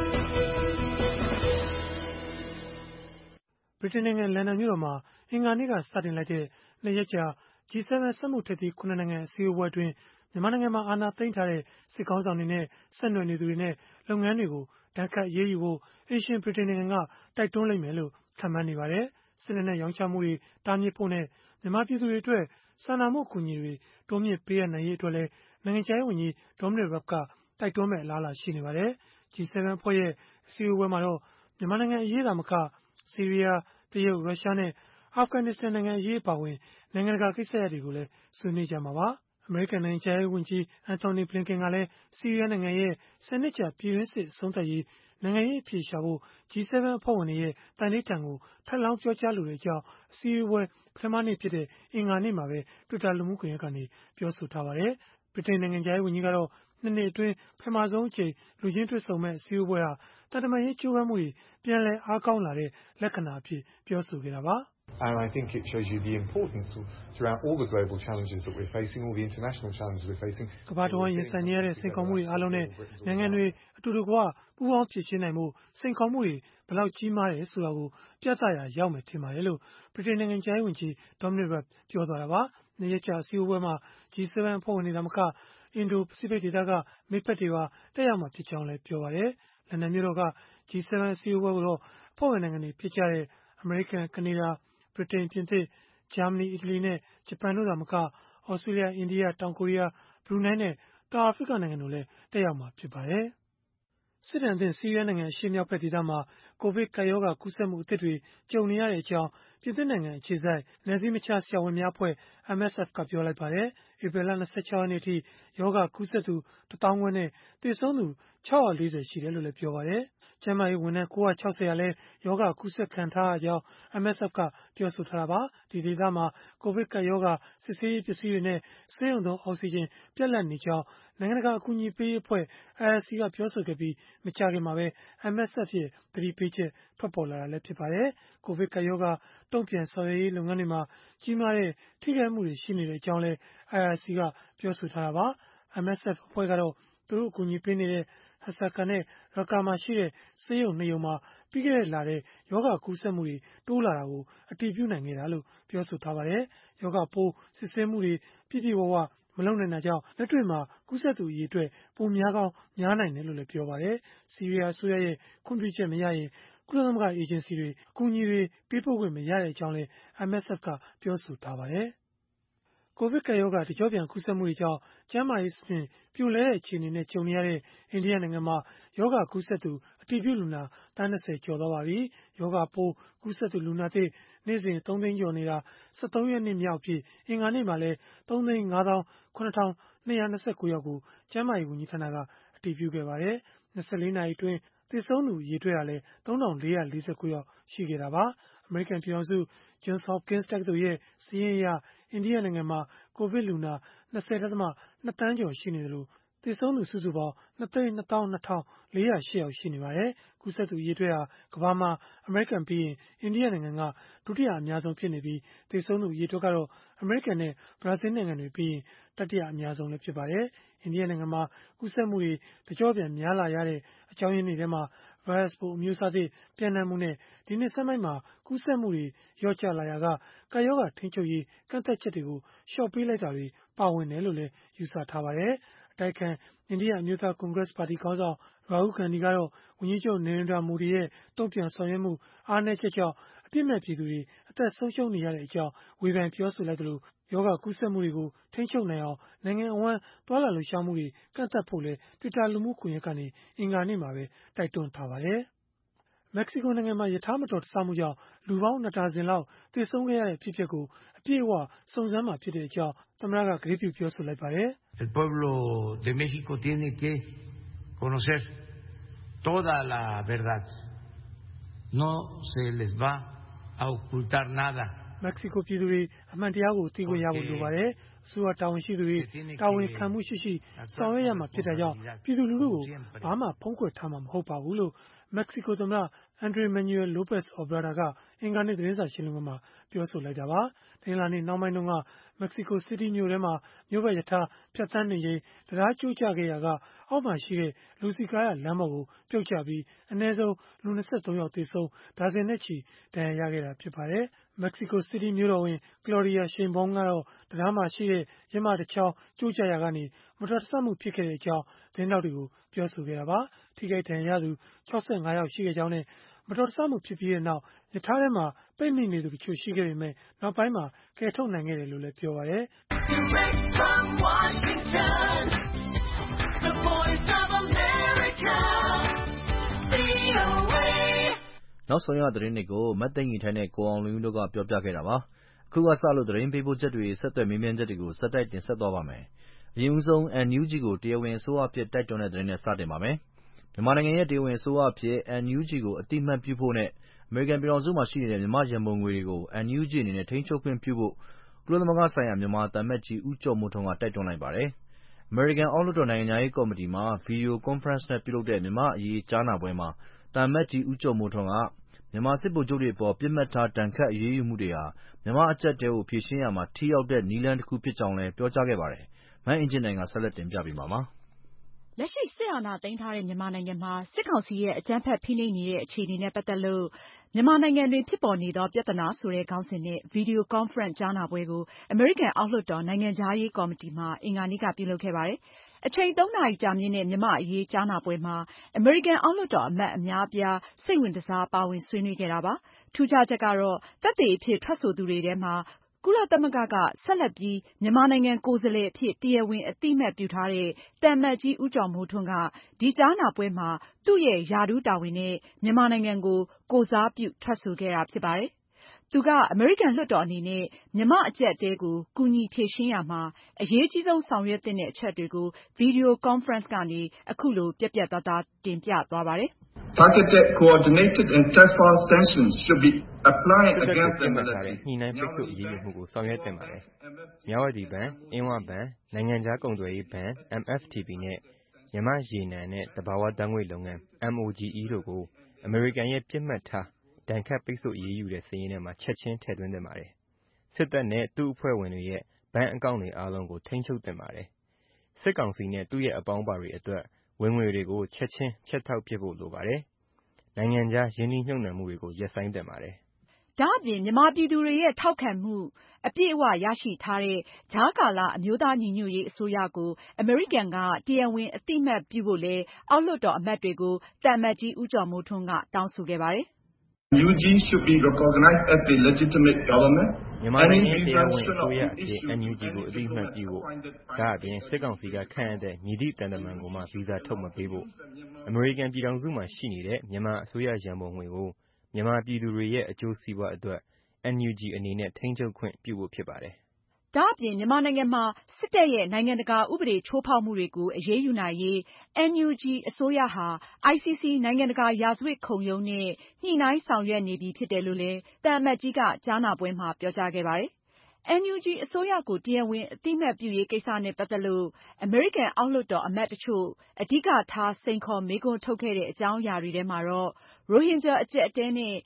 ဗြိတိန်နိုင်ငံလန်ဒန်မြို့တော်မှာအင်္ဂါနေ့ကစတင်လိုက်တဲ့2ရက်ကြာ G7 စက်မှုထိပ်သီး9နိုင်ငံအစည်းအဝေးအတွင်းမြန်မာနိုင်ငံမှာအာဏာသိမ်းထားတဲ့စစ်ကောင်းဆောင်တွေနဲ့ဆက်နွယ်နေသူတွေနဲ့လုပ်ငန်းတွေကိုဒဏ်ခတ်ရေးယူဖို့အေရှင်ဗြိတိန်နိုင်ငံကတိုက်တွန်းလိမ့်မယ်လို့ခန့်မှန်းနေပါတယ်။စစ်လက်နက်ရောင်းချမှုတွေတားမြစ်ဖို့နဲ့မြန်မာပြည်သူတွေအတွက်စာနာမှုအကူအညီတွေတိုးမြင့်ပေးအပ်နိုင်ရေးအတွက်လည်းနိုင်ငံခြားရေးဝန်ကြီး Dominic Raab ကတိုက်တွန်းမဲ့အလားအလာရှိနေပါတယ်။ G7 အဖွဲ့ရဲ့အစည်းအဝေးမှာတော့မြန်မာနိုင်ငံအရေးသာမကဆီးရီးယားတရုတ်ရုရှားနဲ့အာဖဂန်နစ္စတန်နိုင်ငံအရေးအပါအဝင်နိုင်ငံတကာကိစ္စရပ်တွေကိုလည်းဆွေးနွေးကြမှာပါ။အမေရိကန်နိုင်ငံခြားရေးဝန်ကြီး Antony Blinken ကလည်း ဆီးရီးယားနိုင်ငံရဲ့ 10 နှစ်ကြာပြည်တွင်းစစ်အဆုံးသတ်ရေး နိုင်ငံရေးအဖြေရှာဖို့ G7 အဖွဲ့ဝင်တွေရဲ့ သန္နိဋ္ဌာန်ကို ထပ်လောင်းပြောကြားလိုကြောင်း အစည်းအဝေးပထမနေ့ဖြစ်တဲ့ အင်္ဂါနေ့မှာပဲ Twitter လူမှုကွန်ရက်ကနေ ပြောဆိုထားပါတယ်။ ဗြိတိန်နိုင်ငံခြားရေးဝန်ကြီးကတော့ 2 နှစ်အတွင်း ပထမဆုံးအကြိမ် လူချင်းတွေ့ဆုံမယ့် အစည်းအဝေးဟာ သံတမန်ရေးကြိုးပမ်းမှုတွေ ပြန်လည်အားကောင်းလာတဲ့ လက္ခဏာအဖြစ် ပြောဆိုခဲ့တာပါ။ And I think it shows you the importance throughout all the global challenges that we're facing, all the international challenges we're facing. ကမ္ဘာတဝန်းရင်ဆိုင်နေရတဲ့စိန်ခေါ်မှုတွေအားလုံးနဲ့နိုင်ငံတွေအတူတကွပူးပေါင်းဖြေရှင်းနိုင်ဖို့စိန်ခေါ်မှုတွေဘယ်လောက်ကြီးမားတယ်ဆိုတာကိုပြသရာရောက်မယ်ထင်ပါတယ်လို့ဗြိတိန်နိုင်ငံခြားရေးဝန်ကြီး Dominic Raab ပြောသွားတာပါ။နှစ်ရက်ကြာအစည်းအဝေးမှာ G7 အဖွဲ့ဝင်တွေသာမက အင်ဒိုပစိဖိတ်ဒေသကမိတ်ဖက်တွေပါတက်ရောက်မှာဖြစ်ကြောင်းလည်းပြောပါတယ်။လန်ဒန်မြို့တော်က G7 အစည်းအဝေးကိုတော့အဖွဲ့ဝင်နိုင်ငံတွေဖြစ်ကြတဲ့အမေရိကန်၊ကနေဒါ၊ဗြိတိန်၊ပြင်သစ်၊ဂျာမနီ၊အီတလီနဲ့ဂျပန်တို့သာမကသြစတြေးလျ၊အိန္ဒိယ၊တောင်ကိုရီးယား၊ဘရူနိုင်းနဲ့တောင်အာဖရိကနိုင်ငံတို့လည်းတက်ရောက်မှာဖြစ်ပါတယ်။စစ်ဒဏ်သင့်ဆီးရီးယားနိုင်ငံအရှေ့မြောက်ဘက်ဒေသမှာကိုဗစ်ကပ်ရောဂါကူးစက်မှုအသစ်တွေကြုံနေရကြောင်းပြင်သစ်နိုင်ငံအခြေစိုက်နယ်စည်းမခြားဆရာဝန်များအဖွဲ့ MSF ကပြောလိုက်ပါတယ်။ဧပြီလ 26 ရက်နေ့အထိရောဂါကူးစက်သူ 1,500,000 နဲ့သေဆုံးသူ 640 ရှိတယ်လို့လည်းပြောပါတယ်။ကျန်းမာရေးဝန်ထမ်း 960 ဟာလည်းရောဂါကူးစက်ခံထားရကြောင်း MSF ကပြောဆိုထားတာပါ။ဒီဒေသမှာကိုဗစ်ကပ်ရောဂါစစ်ဆေးရေးပစ္စည်းတွေနဲ့ဆေးရုံသုံးအောက်ဆီဂျင်ပြတ်လပ်နေကြောင်းနိုင်ငံတကာအကူအညီပေးရေးအဖွဲ့ IRC ကပြောဆိုခဲ့ပြီးမကြာခင်မှာပဲ MSF ရဲ့သတိပေးချက်ထွက်ပေါ်လာတာလည်းဖြစ်ပါတယ်။ကိုဗစ်ကပ်ရောဂါတုံ့ပြန်ဆောင်ရွက်ရေးလုပ်ငန်းတွေမှာကြီးမားတဲ့ထိခိုက်မှုတွေရှိနေကြောင်းလည်း IRC ကပြောဆိုထားတာပါ။ MSF အဖွဲ့ကတော့သူတို့အကူအညီပေးနေတဲ့Hasaka နဲ့ Raqqa မှာရှိတဲ့ဆေးရုံ 2 ရုံမှာပြီးခဲ့တဲ့လထဲရောဂါကူးစက်မှုတွေတိုးလာတာကိုအတည်ပြုနိုင်ခဲ့တာလို့ပြောဆိုထားပါတယ်။ရောဂါပိုးစစ်ဆေးမှုတွေပြည့်ပြည့်ဝဝမလုပ်နိုင်တာကြောင့်လက်တွေ့မှာကူးစက်သူအရေအတွက်ပိုများကောင်းများနိုင်တယ်လို့လည်းပြောပါတယ်။ဆီးရီးယားအစိုးရရဲ့ခွင့်ပြုချက်မရရင်ကုလသမဂ္ဂအေဂျင်စီတွေအကူအညီတွေပေးပို့ခွင့်မရကြောင်းလည်း MSF ကပြောဆိုထားပါတယ်။ ကိုဗစ်ကပ်ရောဂါတကျော့ပြန်ကူးစက်မှုတွေကြောင့်ကျန်းမာရေးစနစ်ပြိုလဲတဲ့အခြေအနေနဲ့ကြုံနေရတဲ့အိန္ဒိယနိုင်ငံမှာရောဂါကူးစက်သူအတည်ပြုလူနာသန်း 20 ကျော်သွားပါပြီ။ရောဂါပိုးကူးစက်သူလူနာသစ်နေ့စဉ် 3 သိန်းကျော်နေတာ13 ရက်နေ့မြောက်အဖြစ်အင်္ဂါနေ့မှာလည်း 3,57,229 ယောက်ကိုကျန်းမာရေးဝန်ကြီးဌာနကအတည်ပြုခဲ့ပါတယ်။24 နာရီအတွင်းသေဆုံးသူအရေအတွက်ဟာလည်း 3,449 ယောက်ရှိခဲ့တာပါ။အမေရိကန်ပြည်ထောင်စု Johns Hopkins တက္ကသိုလ်ရဲ့စာရင်းအရအိန္ဒိယနိုင်ငံမှာကိုဗစ်လူနာ 20.2 သန်းကျော်ရှိနေသလိုသေဆုံးသူစုစုပေါင်း 222,408 ယောက်ရှိနေပါတယ်။ကူးစက်သူအရေအတွက်ဟာကမ္ဘာမှာအမေရိကန်ပြီးရင်အိန္ဒိယနိုင်ငံကဒုတိယအများဆုံးဖြစ်နေပြီးသေဆုံးသူအရေအတွက်ကတော့အမေရိကန်နဲ့ဘရာဇီးနိုင်ငံတွေပြီးရင်တတိယအများဆုံးလည်းဖြစ်ပါတယ်။အိန္ဒိယနိုင်ငံမှာကူးစက်မှုတွေတကျော့ပြန်များလာရတဲ့အကြောင်းရင်းတွေထဲမှာဗိုင်းရပ်စ်ပိုးအမျိုးအစားသစ်ပျံ့နှံ့မှုနဲ့ဒီနှစ်ဆန်းပိုင်းမှာကူးစက်မှုတွေလျော့ကျလာရာကကပ်ရောဂါထိန်းချုပ်ရေးကန့်သတ်ချက်တွေကိုလျှော့ပေးလိုက်တာတွေပါဝင်တယ်လို့လည်းယူဆထားပါတယ်။အတိုက်အခံအိန္ဒိယအမျိုးသားကွန်ဂရက်ပါတီခေါင်းဆောင် Rahul Gandhi ကတော့ဝန်ကြီးချုပ် Narendra Modi ရဲ့တုံ့ပြန်ဆောင်ရွက်မှုအားနည်းချက်ကြောင့်အပြစ်မဲ့ပြည်သူတွေအသက်ဆုံးရှုံးနေရကြောင်းဝေဖန်ပြောဆိုလိုက်သလိုရောဂါကူးစက်မှုတွေကိုထိန်းချုပ်နိုင်အောင်နိုင်ငံအဝန်းသွားလာလှုပ်ရှားမှုတွေကန့်သတ်ဖို့လည်း Twitter လူမှုကွန်ရက်ကနေအင်္ဂါနေ့မှာပဲတိုက်တွန်းထားပါတယ်။မက္ကဆီကိုနိုင်ငံမှာရထားမတော်တဆမှုကြောင့်လူပေါင်း 2 ဒါဇင်လောက်သေဆုံးခဲ့ရတဲ့အဖြစ်အပျက်ကိုအပြည့်အဝစုံစမ်းမှာဖြစ်ကြောင်းသမ္မတကကတိပြုပြောဆိုလိုက်ပါတယ်။ El pueblo de México tiene que conocer toda la verdad. No se les va a ocultar nada. မက္ကဆီကိုပြည်သူတွေအမှန်တရားကိုသိခွင့်ရဖို့လိုပါတယ်။အစိုးရတာဝန်ရှိသူတွေတာဝန်ခံမှုရှိဆောင်ရွက်ရမှာဖြစ်တာကြောင့်ပြည်သူလူထုကိုဘာမှဖုံးကွယ်ထားမှာမဟုတ်ပါဘူးလို့မက္ကဆီကိုသမ္မတ Andrés Manuel López Obrador ကအင်္ဂါနေ့သတင်းစာရှင်းလင်းပွဲမှာပြောဆိုလိုက်တာပါ။တနင်္လာနေ့နှောင်းပိုင်းတုန်းကမက္ကဆီကိုစီးတီးမြို့ထဲမှာမြို့ပတ်ရထားဖြတ်သန်းနေချိန်တံတားကျိုးကျခဲ့ရာကအောက်မှာရှိတဲ့လူစည်ကားရာလမ်းပေါ်ကိုပြုတ်ကျပြီးအနည်းဆုံးလူ 23 ယောက်သေဆုံးဒါဇင်နဲ့ချီဒဏ်ရာရခဲ့တာဖြစ်ပါတယ်။မက္ကဆီကိုစီးတီးမြို့တော်ဝန် Claudia Sheinbaum ကတော့တံတားမှာရှိတဲ့ရမတချောင်းကျိုးကျရာကနေမတော်တဆမှုဖြစ်ခဲ့ကြောင်းသတင်းထောက်တွေကိုပြောဆိုခဲ့တာပါ။ထိခိုက်ဒဏ်ရာရသူ 65 ယောက်ရှိခဲ့ကြောင်းနဲ့မတော်တဆမှုဖြစ်ပြီးနောက်ရထားထဲမှာပိတ်မိနေသူတချို့ရှိခဲ့ပေမဲ့နောက်ပိုင်းမှာကယ်ထုတ်နိုင်ခဲ့တယ်လို့လည်းပြောပါတယ်။ The Voice of America, VOA နောက်ဆုံးရသတင်းတွေကိုမတ်သိန်းကြီးထိုင်းနဲ့ကိုအောင်လွင်ဦးတို့ကပြောပြခဲ့တာပါ။အခုကစလို့သတင်းပေးပို့ချက်တွေဆက်သွယ်မေးမြန်းချက်တွေကိုဆက်တိုက်တင်ဆက်သွားပါမယ်။အရင်ဆုံး NUG ကိုတရားဝင်အစိုးရအဖြစ်တိုက်တွန်းတဲ့သတင်းနဲ့စတင်ပါမယ်။မြန်မာနိုင်ငံရဲ့တရားဝင်အစိုးရအဖြစ် NUG ကိုအသိအမှတ်ပြုဖို့နဲ့အမေရိကန်ပြည်ထောင်စုမှာရှိနေတဲ့မြန်မာ့ရန်ပုံငွေတွေကို NUG အနေနဲ့ထိန်းချုပ်ခွင့်ပြုဖို့ကုလသမဂ္ဂဆိုင်ရာမြန်မာသံအမတ်ကြီးဦးကျော်မိုးထွန်းကတိုက်တွန်းလိုက်ပါတယ်။အမေရိကန်အောက်လွှတ်တော်နိုင်ငံခြားရေးကော်မတီမှာဗီဒီယိုကွန်ဖရင့်နဲ့ပြုလုပ်တဲ့မြန်မာ့အရေးကြားနာပွဲမှာသံအမတ်ကြီးဦးကျော်မိုးထွန်းကမြန်မာစစ်ဗိုလ်ချုပ်တွေအပေါ်ပစ်မှတ်ထားဒဏ်ခတ်အရေးယူမှုတွေဟာမြန်မာ့အကျပ်အတည်းကိုဖြေရှင်းရာမှာထိရောက်တဲ့နည်းလမ်းတခုဖြစ်ကြောင်းလည်းပြောကြားခဲ့ပါတယ်။မအင်ကြင်းနိုင်ကဆက်လက်တင်ပြပေးမှာပါ။လက်ရှိစစ်အာဏာသိမ်းထားတဲ့မြန်မာနိုင်ငံမှာစစ်ကောင်စီရဲ့အကြမ်းဖက်ဖိနှိပ်နေတဲ့အခြေအနေနဲ့ပတ်သက်လို့မြန်မာနိုင်ငံတွင်ဖြစ်ပေါ်နေသောပြဿနာဆိုတဲ့ခေါင်းစဉ်နဲ့ဗီဒီယိုကွန်ဖရင့်ကြားနာပွဲကိုအမေရိကန်အောက်လွှတ်တော်နိုင်ငံခြားရေးကော်မတီမှာအင်္ဂါနေ့ကပြုလုပ်ခဲ့ပါတယ်။အချိန် 3 နာရီကြာမြင့်တဲ့မြန်မာ့အရေးကြားနာပွဲမှာအမေရိကန်အောက်လွှတ်တော်အမတ်အများအပြားစိတ်ဝင်တစားပါဝင်ဆွေးနွေးခဲ့တာပါ။ထူးခြားချက်ကတော့သက်သေအဖြစ်ထွက်ဆိုသူတွေထဲမှာကုလသမဂ္ဂကဆက်လက်ပြီးမြန်မာနိုင်ငံကိုယ်စားလှယ်အဖြစ်တရားဝင်အသိအမှတ်ပြုထားတဲ့သံအမတ်ကြီးဦးကျော်မိုးထွန်းကဒီကြားနာပွဲမှာသူ့ရဲ့ရာထူးတာဝန်နဲ့မြန်မာနိုင်ငံကိုကိုယ်စားပြုထွက်ဆိုခဲ့တာဖြစ်ပါတယ်။သူကအမေရိကန်လွှတ်တော်အနေနဲ့မြန်မာအကျပ်အတည်းကိုကူညီဖြေရှင်းရာမှာအရေးကြီးဆုံးဆောင်ရွက်သင့်တဲ့အချက်တွေကိုဗီဒီယိုကွန်ဖရင့်ကနေအခုလိုပြတ်ပြတ်သားသားတင်ပြသွားပါတယ်။ Targeted, coordinated and tactful sanctions should be applied against the military. ညှိနှိုင်းပိတ်ဆို့အရေးယူမှုကိုဆောင်ရွက်သင့်ပါတယ်။မြဝတီဘဏ်၊အင်းဝဘဏ်၊နိုင်ငံခြားကုန်သွယ်ရေးဘဏ် MFTB နဲ့မြန်မာ့ရေနံနဲ့သဘာဝဓာတ်ငွေ့လုပ်ငန်း MOGE တို့ကိုအမေရိကန်ရဲ့ပစ်မှတ်ထားဒဏ်ခတ်ပိတ်ဆို့အရေးယူတဲ့စာရင်းထဲမှာချက်ချင်းထည့်သွင်းသင့်ပါတယ်။စစ်တပ်နဲ့သူ့အဖွဲ့ဝင်တွေရဲ့ဘဏ်အကောင့်တွေအားလုံးကိုထိန်းချုပ်သင့်ပါတယ်။စစ်ကောင်စီနဲ့သူ့ရဲ့အပေါင်းအပါတွေအတွက်ဝင်ငွေတွေကိုချက်ချင်းဖြတ်တောက်ပစ်ဖို့လိုပါတယ်။နိုင်ငံခြားရင်းနှီးမြှုပ်နှံမှုတွေကိုရပ်ဆိုင်းသင့်ပါတယ်။ဒါ့အပြင်မြန်မာပြည်သူတွေရဲ့ထောက်ခံမှုအပြည့်အဝရရှိထားတဲ့ကြားကာလအမျိုးသားညီညွတ်ရေးအစိုးရကိုအမေရိကန်ကတရားဝင်အသိအမှတ်ပြုဖို့လည်းအောက်လွှတ်တော်အမတ်တွေကိုသံအမတ်ကြီးဦးကျော်မိုးထွန်းကတောင်းဆိုခဲ့ပါတယ်။ NUG should be recognized as a legitimate government. မြန်မာနိုင်ငံရဲ့တရားဝင်အစိုးရအဖြစ် NUG ကိုအသိအမှတ်ပြုဖို့ဒါအပြင်စစ်ကောင်စီကခန့်အပ်တဲ့မည်သည့်တန်တမန်ကိုမှဗီဇာထုတ်မပေးဖို့အမေရိကန်ပြည်ထောင်စုမှာရှိနေတဲ့မြန်မာအစိုးရရန်ပုံငွေကိုမြန်မာပြည်သူတွေရဲ့အကျိုးစီးပွားအတွက် NUG အနေနဲ့ထိန်းချုပ်ခွင့်ပြုဖို့ဖြစ်ပါတယ်။ဒါ့အပြင်မြန်မာနိုင်ငံမှာစစ်တပ်ရဲ့နိုင်ငံတကာဥပဒေချိုးဖောက်မှုတွေကိုအရေးယူနိုင်ရေး NUG အစိုးရဟာ ICC နိုင်ငံတကာရာဇဝတ်ခုံရုံးနဲ့ညှိနှိုင်းဆောင်ရွက်နေပြီဖြစ်တယ်လို့လည်းသံအမတ်ကြီးကကြားနာပွဲမှာပြောကြားခဲ့ပါတယ်။ NUG အစိုးရကိုတရားဝင်အသိအမှတ်ပြုရေးကိစ္စနဲ့ပတ်သက်လို့အမေရိကန်အောက်လွှတ်တော်အမတ်တချို့အဓိကထားစိန်ခေါ်မေးခွန်းထုတ်ခဲ့တဲ့အကြောင်းအရာတွေထဲမှာတော့ရိုဟင်ဂျာအကျပ်အတည်းနဲ့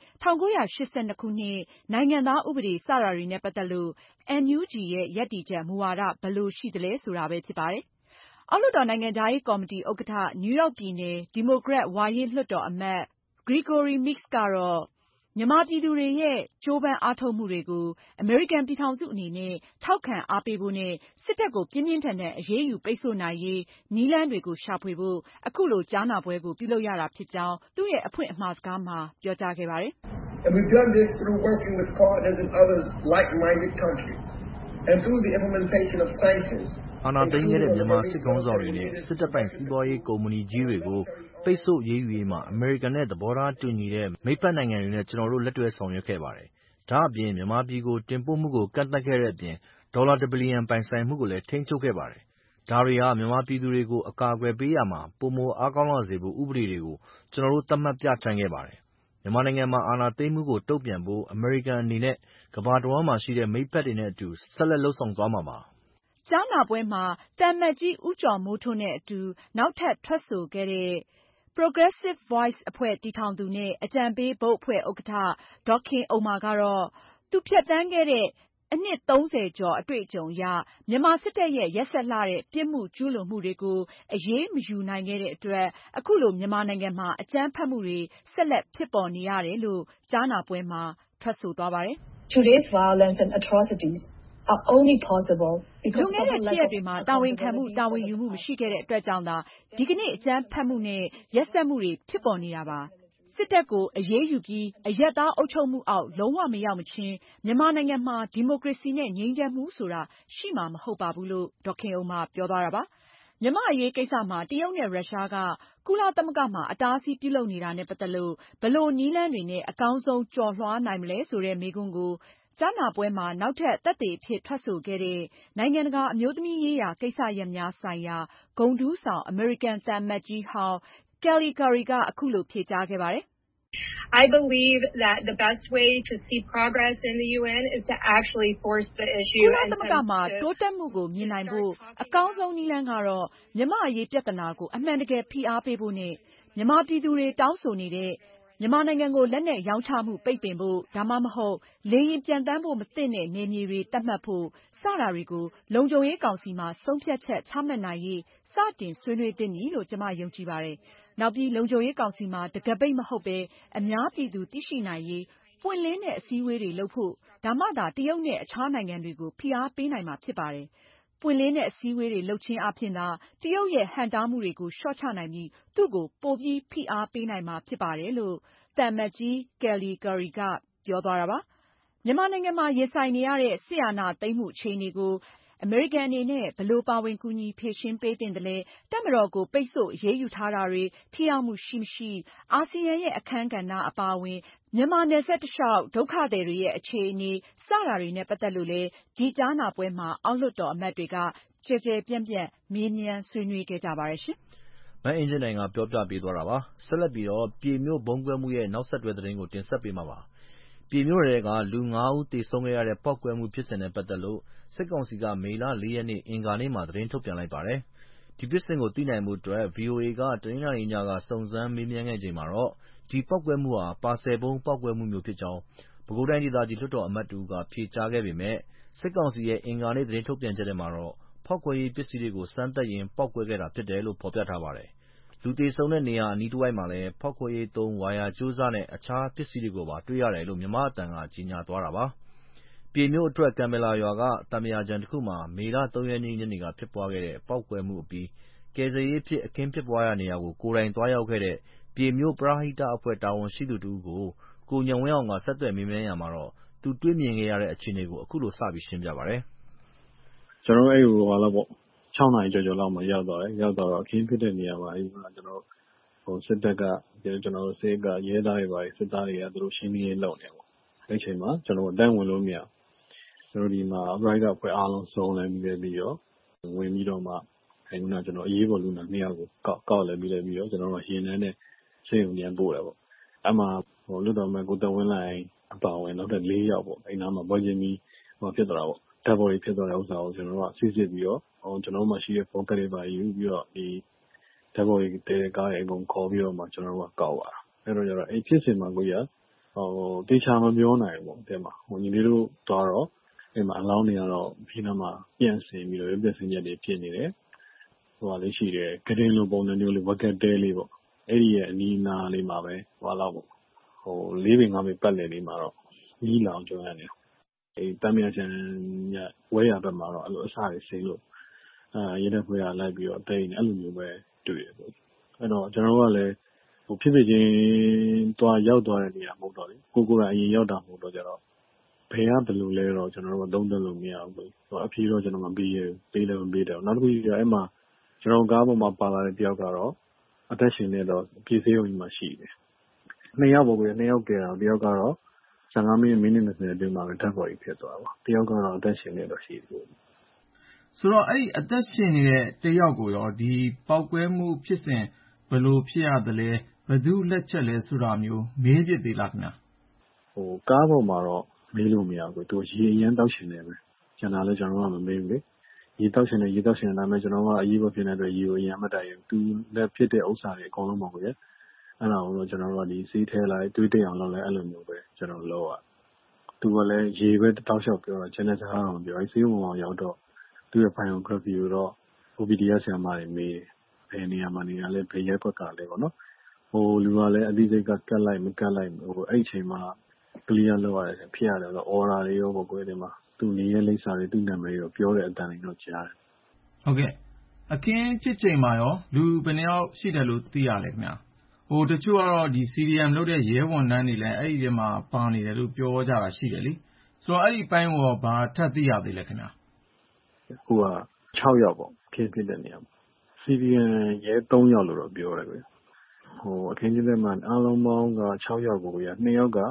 1982 ခုနှစ်နိုင်ငံသားဥပဒေစတာတွေနဲ့ပတ်သက်လို့ NUG ရဲ့ရပ်တည်ချက်မူဝါဒဘယ်လိုရှိသလဲဆိုတာပဲဖြစ်ပါတယ်။အောက်လွှတ်တော်နိုင်ငံခြားရေးကော်မတီဥက္ကဋ္ဌနယူးယောက်ပြည်နယ်ဒီမိုကရက်ဝါရင့်လွှတ်တော်အမတ် Gregory Meeks ကတော့မြန်မာပြည်သူတွေရဲ့ကြိုးပမ်းအားထုတ်မှုတွေကိုအမေရိကန်ပြည်ထောင်စုအနေနဲ့ထောက်ခံအားပေးဖို့နဲ့စစ်တပ်ကိုပြင်းပြင်းထန်ထန်အရေးယူပိတ်ဆို့နိုင်ရေးနည်းလမ်းတွေကိုရှာဖွေဖို့အခုလိုကြားနာပွဲကိုပြုလုပ်ရတာဖြစ်ကြောင်းသူ့ရဲ့အဖွင့်အမှာစကားမှာပြောကြားခဲ့ပါတယ်။ And we've done this through working with partners in others like-minded countries and through the implementation of sanctions. အာဏာသိမ်းခဲ့တဲ့မြန်မာစစ်ခေါင်းဆောင်တွေနဲ့စစ်တပ်ပိုင်စီးပွားရေးကုမ္ပဏီကြီးတွေကိုပိတ်ဆို့အရေးယူရေးမှာအမေရိကန်နဲ့သဘောထားတူညီတဲ့မိတ်ဖက်နိုင်ငံတွေနဲ့ကျနော်တို့လက်တွဲဆောင်ရွက်ခဲ့ပါတယ်။ဒါ့အပြင်မြန်မာပြည်ကိုတင်ပို့မှုကိုကန့်သတ်ခဲ့တဲ့အပြင်ဒေါ်လာ1 ဘီလီယံပိုင်ဆိုင်မှုကိုလည်းထိန်းချုပ်ခဲ့ပါတယ်။ဒါတွေဟာမြန်မာပြည်သူတွေကိုအကာအကွယ်ပေးရာမှာပိုမိုအားကောင်းလာစေဖို့ဥပဒေတွေကိုကျနော်တို့သတ်မှတ်ပြဌာန်းခဲ့ပါတယ်။မြန်မာနိုင်ငံမှာအာဏာသိမ်းမှုကိုတုံ့ပြန်ဖို့အမေရိကန်အနေနဲ့ကမ္ဘာတဝန်းမှာရှိတဲ့မိတ်ဖက်တွေနဲ့အတူဆက်လက်လုပ်ဆောင်သွားမှာပါ။ကြားနာပွဲမှာသံအမတ်ကြီးဦးကျော်မိုးထွန်းနဲ့အတူနောက်ထပ်ထွက်ဆိုခဲ့တဲ့ Progressive Voice အဖွဲ့တည်ထောင်သူနဲ့အကြံပေးဘုတ်အဖွဲ့ဥက္ကဋ္ဌဒေါ်ခင်ဥမ္မာကတော့သူဖြတ်သန်းခဲ့တဲ့အနှစ်30ကျော်အတွေ့အကြုံအရမြန်မာစစ်တပ်ရဲ့ရက်စက်လှတဲ့ပြစ်မှုကျူးလွန်မှုတွေကိုအရေးမယူနိုင်ခဲ့တဲ့အတွက်အခုလိုမြန်မာနိုင်ငံမှာအကြမ်းဖက်မှုတွေဆက်လက်ဖြစ်ပေါ်နေရတယ်လို့ကြားနာပွဲမှာထွက်ဆိုသွားပါတယ်။ Today's violence and atrocities are only possible because of the lack of လွန်ခဲ့တဲ့ဖြစ်ရပ်တွေမှာတာဝန်ခံမှုတာဝန်ယူမှုမရှိခဲ့တဲ့အတွက်ကြောင့်သာဒီကနေ့အကြမ်းဖက်မှုနဲ့ရက်စက်မှုတွေဖြစ်ပေါ်နေတာပါ။စစ်တပ်ကိုအရေးယူပြီးအရပ်သားအုပ်ချုပ်မှုအောက်လုံးဝမရောက်မချင်းမြန်မာနိုင်ငံမှာဒီမိုကရေစီနဲ့ငြိမ်းချမ်းမှုဆိုတာရှိမှာမဟုတ်ပါဘူးလို့ဒေါ်ခင်ဥမ္မာပြောသွားတာပါ။မြန်မာ့အရေးကိစ္စမှာတရုတ်နဲ့ရုရှားကကုလသမဂ္ဂမှာအတားအဆီးပြုလုပ်နေတာနဲ့ပတ်သက်လို့ဘယ်လိုနည်းလမ်းတွေနဲ့အကောင်းဆုံးကျော်လွှားနိုင်မလဲဆိုတဲ့မေးခွန်းကိုကြားနာပွဲမှာနောက်ထပ်သက်သေအဖြစ်ထွက်ဆိုခဲ့တဲ့နိုင်ငံတကာအမျိုးသမီးရေးရာကိစ္စရပ်များဆိုင်ရာဂုဏ်ထူးဆောင်အမေရိကန်သံအမတ်ကြီးဟောင်း Kelly Currie ကအခုလိုဖြေကြားခဲ့ပါတယ် I believe that the best way to see progress in the UN is to actually force the issue and to မှာတိုးတက်မှုကိုမြင်နိုင်ဖို့အကောင်းဆုံးနည်းလမ်းကတော့မြန်မာအရေးပြဿနာကိုအမှန်တကယ်ဖိအားပေးဖို့နဲ့မြန်မာပြည်သူတွေတောင်းဆိုနေတဲ့မြန်မာနိုင်ငံကိုလက်နက်ရောင်းချမှုပိတ်ပင်ဖို့ဒါမှမဟုတ်လေယာဉ်ပြန်တမ်းဖို့မသင့်တဲ့နယ်မြေတွေတတ်မှတ်ဖို့စတာတွေကိုလုံခြုံရေးကောင်စီမှာဆုံးဖြတ်ချက်ချမှတ်နိုင်ရေးစတင်ဆွေးနွေးသင့်ပြီလို့ကျွန်မယုံကြည်ပါတယ်။နောက်ပြီးလုံခြုံရေးကောင်စီမှာတကပိတ်မဟုတ်ပဲအများပြည်သူသိရှိနိုင်ရေးပွင့်လင်းတဲ့အစည်းအဝေးတွေလုပ်ဖို့ဒါမှသာတရုတ်နဲ့အခြားနိုင်ငံတွေကိုဖိအားပေးနိုင်မှာဖြစ်ပါတယ်။ပွင့်လင်းတဲ့အစည်းအဝေးတွေလုပ်ခြင်းအပြင်သာတရုတ်ရဲ့ဟန့်တားမှုတွေကိုလျှော့ချနိုင်ပြီးသူ့ကိုပိုပြီးဖိအားပေးနိုင်မှာဖြစ်ပါတယ်လို့သံအမတ်ကြီး Kelly Currie ကပြောသွားတာပါ။မြန်မာနိုင်ငံမှာရင်ဆိုင်နေရတဲ့စစ်အာဏာသိမ်းမှုအခြေအနေကိုအမေရိကန်အနေနဲ့ဘယ်လိုပါဝင်ကူညီဖြေရှင်းပေးသင့်သလဲတပ်မတော်ကိုပိတ်ဆို့အရေးယူထားတာတွေထိရောက်မှုရှိမရှိအာဆီယံရဲ့အခန်းကဏ္ဍအပါအဝင်မြန်မာနယ်စပ်တလျှောက်ဒုက္ခသည်တွေရဲ့အခြေအနေစတာတွေနဲ့ပတ်သက်လို့လည်းဒီကြားနာပွဲမှာအောက်လွှတ်တော်အမတ်တွေကကျယ်ကျယ်ပြန့်ပြန့်မေးမြန်းဆွေးနွေးခဲ့ကြပါတယ်ရှင်။မအင်ကြင်းနိုင်ကပြောပြပေးသွားတာပါ။ဆက်လက်ပြီးတော့ပြည်မြို့ဘုံကွဲမှုရဲ့နောက်ဆက်တွဲသတင်းကိုတင်ဆက်ပေးမှာပါ။ပြည်မြို့တွေကလူ 5 ဦးသေဆုံးခဲ့ရတဲ့ပောက်ကွဲမှုဖြစ်စဉ်နဲ့ပတ်သက်လို့စစ်ကောင်စီကမေလ 4 ရက်နေ့အင်္ဂါနေ့မှာသတင်းထုတ်ပြန်လိုက်ပါတယ်။ဒီဖြစ်စဉ်ကိုသိနိုင်ဖို့အတွက် VOA ကတနင်္လာနေ့ညကစုံစမ်းမေးမြန်းခဲ့ချိန်မှာတော့ဒီပောက်ကွဲမှုဟာပါဆယ်ဗုံးပောက်ကွဲမှုမျိုးဖြစ်ကြောင်းပဲခူးတိုင်းဒေသကြီးလွှတ်တော်အမတ်တဦးကဖြေကြားခဲ့ပေမဲ့စစ်ကောင်စီရဲ့အင်္ဂါနေ့သတင်းထုတ်ပြန်ချက်ထဲမှာတော့ဖောက်ခွဲရေးပစ္စည်းတွေကိုစမ်းသပ်ရင်းပေါက်ကွဲခဲ့တာဖြစ်တယ်လို့ဖော်ပြထားပါတယ်။လူသေဆုံးတဲ့နေရာအနီးတဝိုက်မှာလည်းဖောက်ခွဲရေးသုံးဝါယာကြိုးစနဲ့အခြားပစ္စည်းတွေကိုပါတွေ့ရတယ်လို့မြန်မာ့အသံကကြေညာသွားတာပါ။ပြည်မြို့အထွက်ကံဘလာရွာကသံပုရာခြံတခုမှာမေလ 3 ရက်နေ့ညနေကဖြစ်ပွားခဲ့တဲ့ပေါက်ကွဲမှုအပြီးကယ်ဆယ်ရေးအဖြစ်အခင်းဖြစ်ပွားရာနေရာကိုကိုယ်တိုင်သွားရောက်ခဲ့တဲ့ပြည်မြို့ပရဟိတအဖွဲ့တာဝန်ရှိသူတဦးကိုကိုဉာဏ်ဝင်းအောင်ကဆက်သွယ်မေးမြန်းရာမှာတော့သူတွေ့မြင်ခဲ့ရတဲ့အခြေအနေကိုအခုလိုစပြီးရှင်းပြပါတယ်။ကျွန်တော်အဲ့ဟို6 နာရီကျော်လောက်မှရောက်သွားတယ်။ရောက်တော့အခင်းဖြစ်တဲ့နေရာမှာအဲ့ကျွန်တော်စစ်တပ်ကကျွန်တော်စစ်ကရဲသားတွေပါစစ်သားတွေကသူတို့ရှင်းနေလောက်နေပေါ့။အဲ့ချိန်မှာကျွန်တော်အတန်းဝင်လို့မရ။ကျွန်တော်ဒီမှာပရဟိတအဖွဲ့အားလုံးစုံလည်ပြီးတော့ဝင်ပြီးတော့မှအဲ့ကျွန်တော်အရေးပေါ်လူနာ2 ယောက်ကိုကောက်လဲပြီးတော့ကျွန်တော်ရင်နှန်းနဲ့ဆေးရုံညံပို့တယ်ပေါ့။အဲ့မှာလွတ်တော်မဲ့ကိုတဝင်းလိုက်အပါဝင်နောက်ထပ်4 ယောက်ပေါ့။အဲ့နားမှာပွဲချင်းပြီးဖြစ်သွားတာပေါ့။ဓာတ်ပေါ်ကြီးဖြစ်သွားတဲ့ဥစ္စာကိုကျွန်တော်တို့စစ်ပြီးတော့ကျွန်တော်တို့မှရှိတဲ့ဖုန်းကလေးပါယူပြီးတော့ဒီဓာတ်ပေါ်ကြီးတဲကားတွေအကုန်ခေါ်ပြီးတော့မှကျွန်တော်တို့ကကောက်သွားတာအဲ့တော့ကျတော့အဲ့ဖြစ်စဉ်မှာကိုကြီးတေချာမပြောနိုင်ဘူးပေါ့တဲ့မှာညီလေးတို့သွားတော့အဲ့မှာအလောင်းတွေကတော့ဒီနားမှာပြန်ဆင်ပြီးတော့ပြည့်စင်ချက်တွေဖြစ်နေတယ်ဟိုကလေးရှိတယ်ဂဒင်းလိုပုံစံမျိုးလေးဝက်ကတဲလေးပေါ့အဲ့ဒီရဲ့အနီးနားလေးမှာပဲဟိုလောက်ပေါ့ဟို4 ပေ 5 ပေပတ်လည်လေးမှာတော့ကြီးလောင်ကျွမ်းရတယ်အဲ့တမ်းမြချန်ညဝဲရဘက်မှာတော့အဲ့လိုအစားတွေစိမ့်လို့ရဲတပ်ဖွဲ့ကလိုက်ပြီးတော့တိတ်နေအဲ့လိုမျိုးပဲတွေ့တယ်ပေါ့အဲ့တော့ကျွန်တော်တို့ကလည်းဟိုဖြစ်ချင်းသွားရောက်သွားတဲ့နေရာမဟုတ်တော့လေကိုကအရင်ရောက်တာမဟုတ်တော့ကြတော့ဘယ်ကဘယ်လိုလဲတော့ကျွန်တော်တို့သုံးသပ်လို့မရဘူးပေါ့အဖြေတော့ကျွန်တော်မပေးရပေးလည်းမပေးတယ်နောက်တစ်ခုကျတော့အဲ့မှာကျွန်တော်ကားပေါ်မှာပါလာတဲ့တယောက်ကတော့အသက်ရှင်နေတော့ပြည်စည်းရုံကြီးမှာရှိတယ်2 ယောက်ပေါ့ကွယ်2 ယောက်ကဲတော့တယောက်ကတော့15 မိနစ်20အတွင်းမှာပဲဓာတ်ပေါ်ကြီးဖြစ်သွားတာပေါ့တယောက်ကတော့အသက်ရှင်နေတော့ရှိတယ်ဆိုတော့အဲ့ဒီအသက်ရှင်နေတဲ့တယောက်ကိုရောဒီပောက်ကွဲမှုဖြစ်စဉ်ဘယ်လိုဖြစ်ရသလဲဘယ်သူလက်ချက်လဲဆိုတာမျိုးမေးဖြစ်သေးလားခင်ဗျာဟိုကားပေါ်မှာတော့မေးလို့မရဘူးသူရေအရင်တောက်ရှင်နေပဲကျန်တာလည်းကျွန်တော်ကမမေးဘူးလေရေတောက်ရှင်နေဒါပေမဲ့ကျွန်တော်ကအရေးပေါ်ဖြစ်နေတဲ့အတွက်ရေကိုအရင်မတိုက်ရင်သူလက်ဖြစ်တဲ့ဥစ္စာတွေအကုန်လုံးပေါ့ကွယ်အဲ့ဒါကိုတော့ကျွန်တော်တို့ကဒီစီးထဲလိုက်တွေးတိတ်အောင်လုပ်လဲအဲ့လိုမျိုးပဲကျွန်တော်လုပ်ရသူကလည်းရေပဲတောက်လျှောက်ပြောတော့ကျန်တဲ့စကားတော့မပြောအဲ့စီးဝင်အောင်ရောက်တော့သူ့ရဲ့ biography ကိုတော့ OPDS ဆရာမတွေမေးဘယ်နေရာမှာနေတာလဲဘယ်ရဲဘက်ကလဲပေါ့နော်ဟိုလူကလည်းအတိစိတ်ကကတ်လိုက်မကတ်လိုက်ဟိုအဲ့ချိန်မှာ clear လုပ်ရတယ်ဖြစ်ရတယ်ဆို order တွေရောပေါ့ကွယ်ဒီမှာသူနေရဲ့လိပ်စာတွေသူ့နာမည်ရောပြောတဲ့အတန်တွေတော့ကြားတယ်ဟုတ်ကဲ့အခင်းဖြစ်ချိန်မှာရောလူဘယ်နှယောက်ရှိတယ်လို့သိရလဲခင်ဗျာဟိုတချို့ကတော့ဒီ CDM လုပ်တဲ့ရဲဝန်ထမ်းတွေလည်းအဲ့ဒီထဲမှာပါနေတယ်လို့ပြောကြတာရှိတယ်လေဆိုတော့အဲ့ဒီပိုင်းကိုဘာထပ်သိရသေးလဲခင်ဗျာဟိုက6 ယောက်ပေါ့ဖြစ်တဲ့နေရာမှာ CDM ရဲ3 ယောက်လို့တော့ပြောတယ်ကွယ်ဟိုအခင်းကျင်းတဲ့မှာအားလုံးပေါင်းက6 ယောက်ကိုရ2 ယောက်က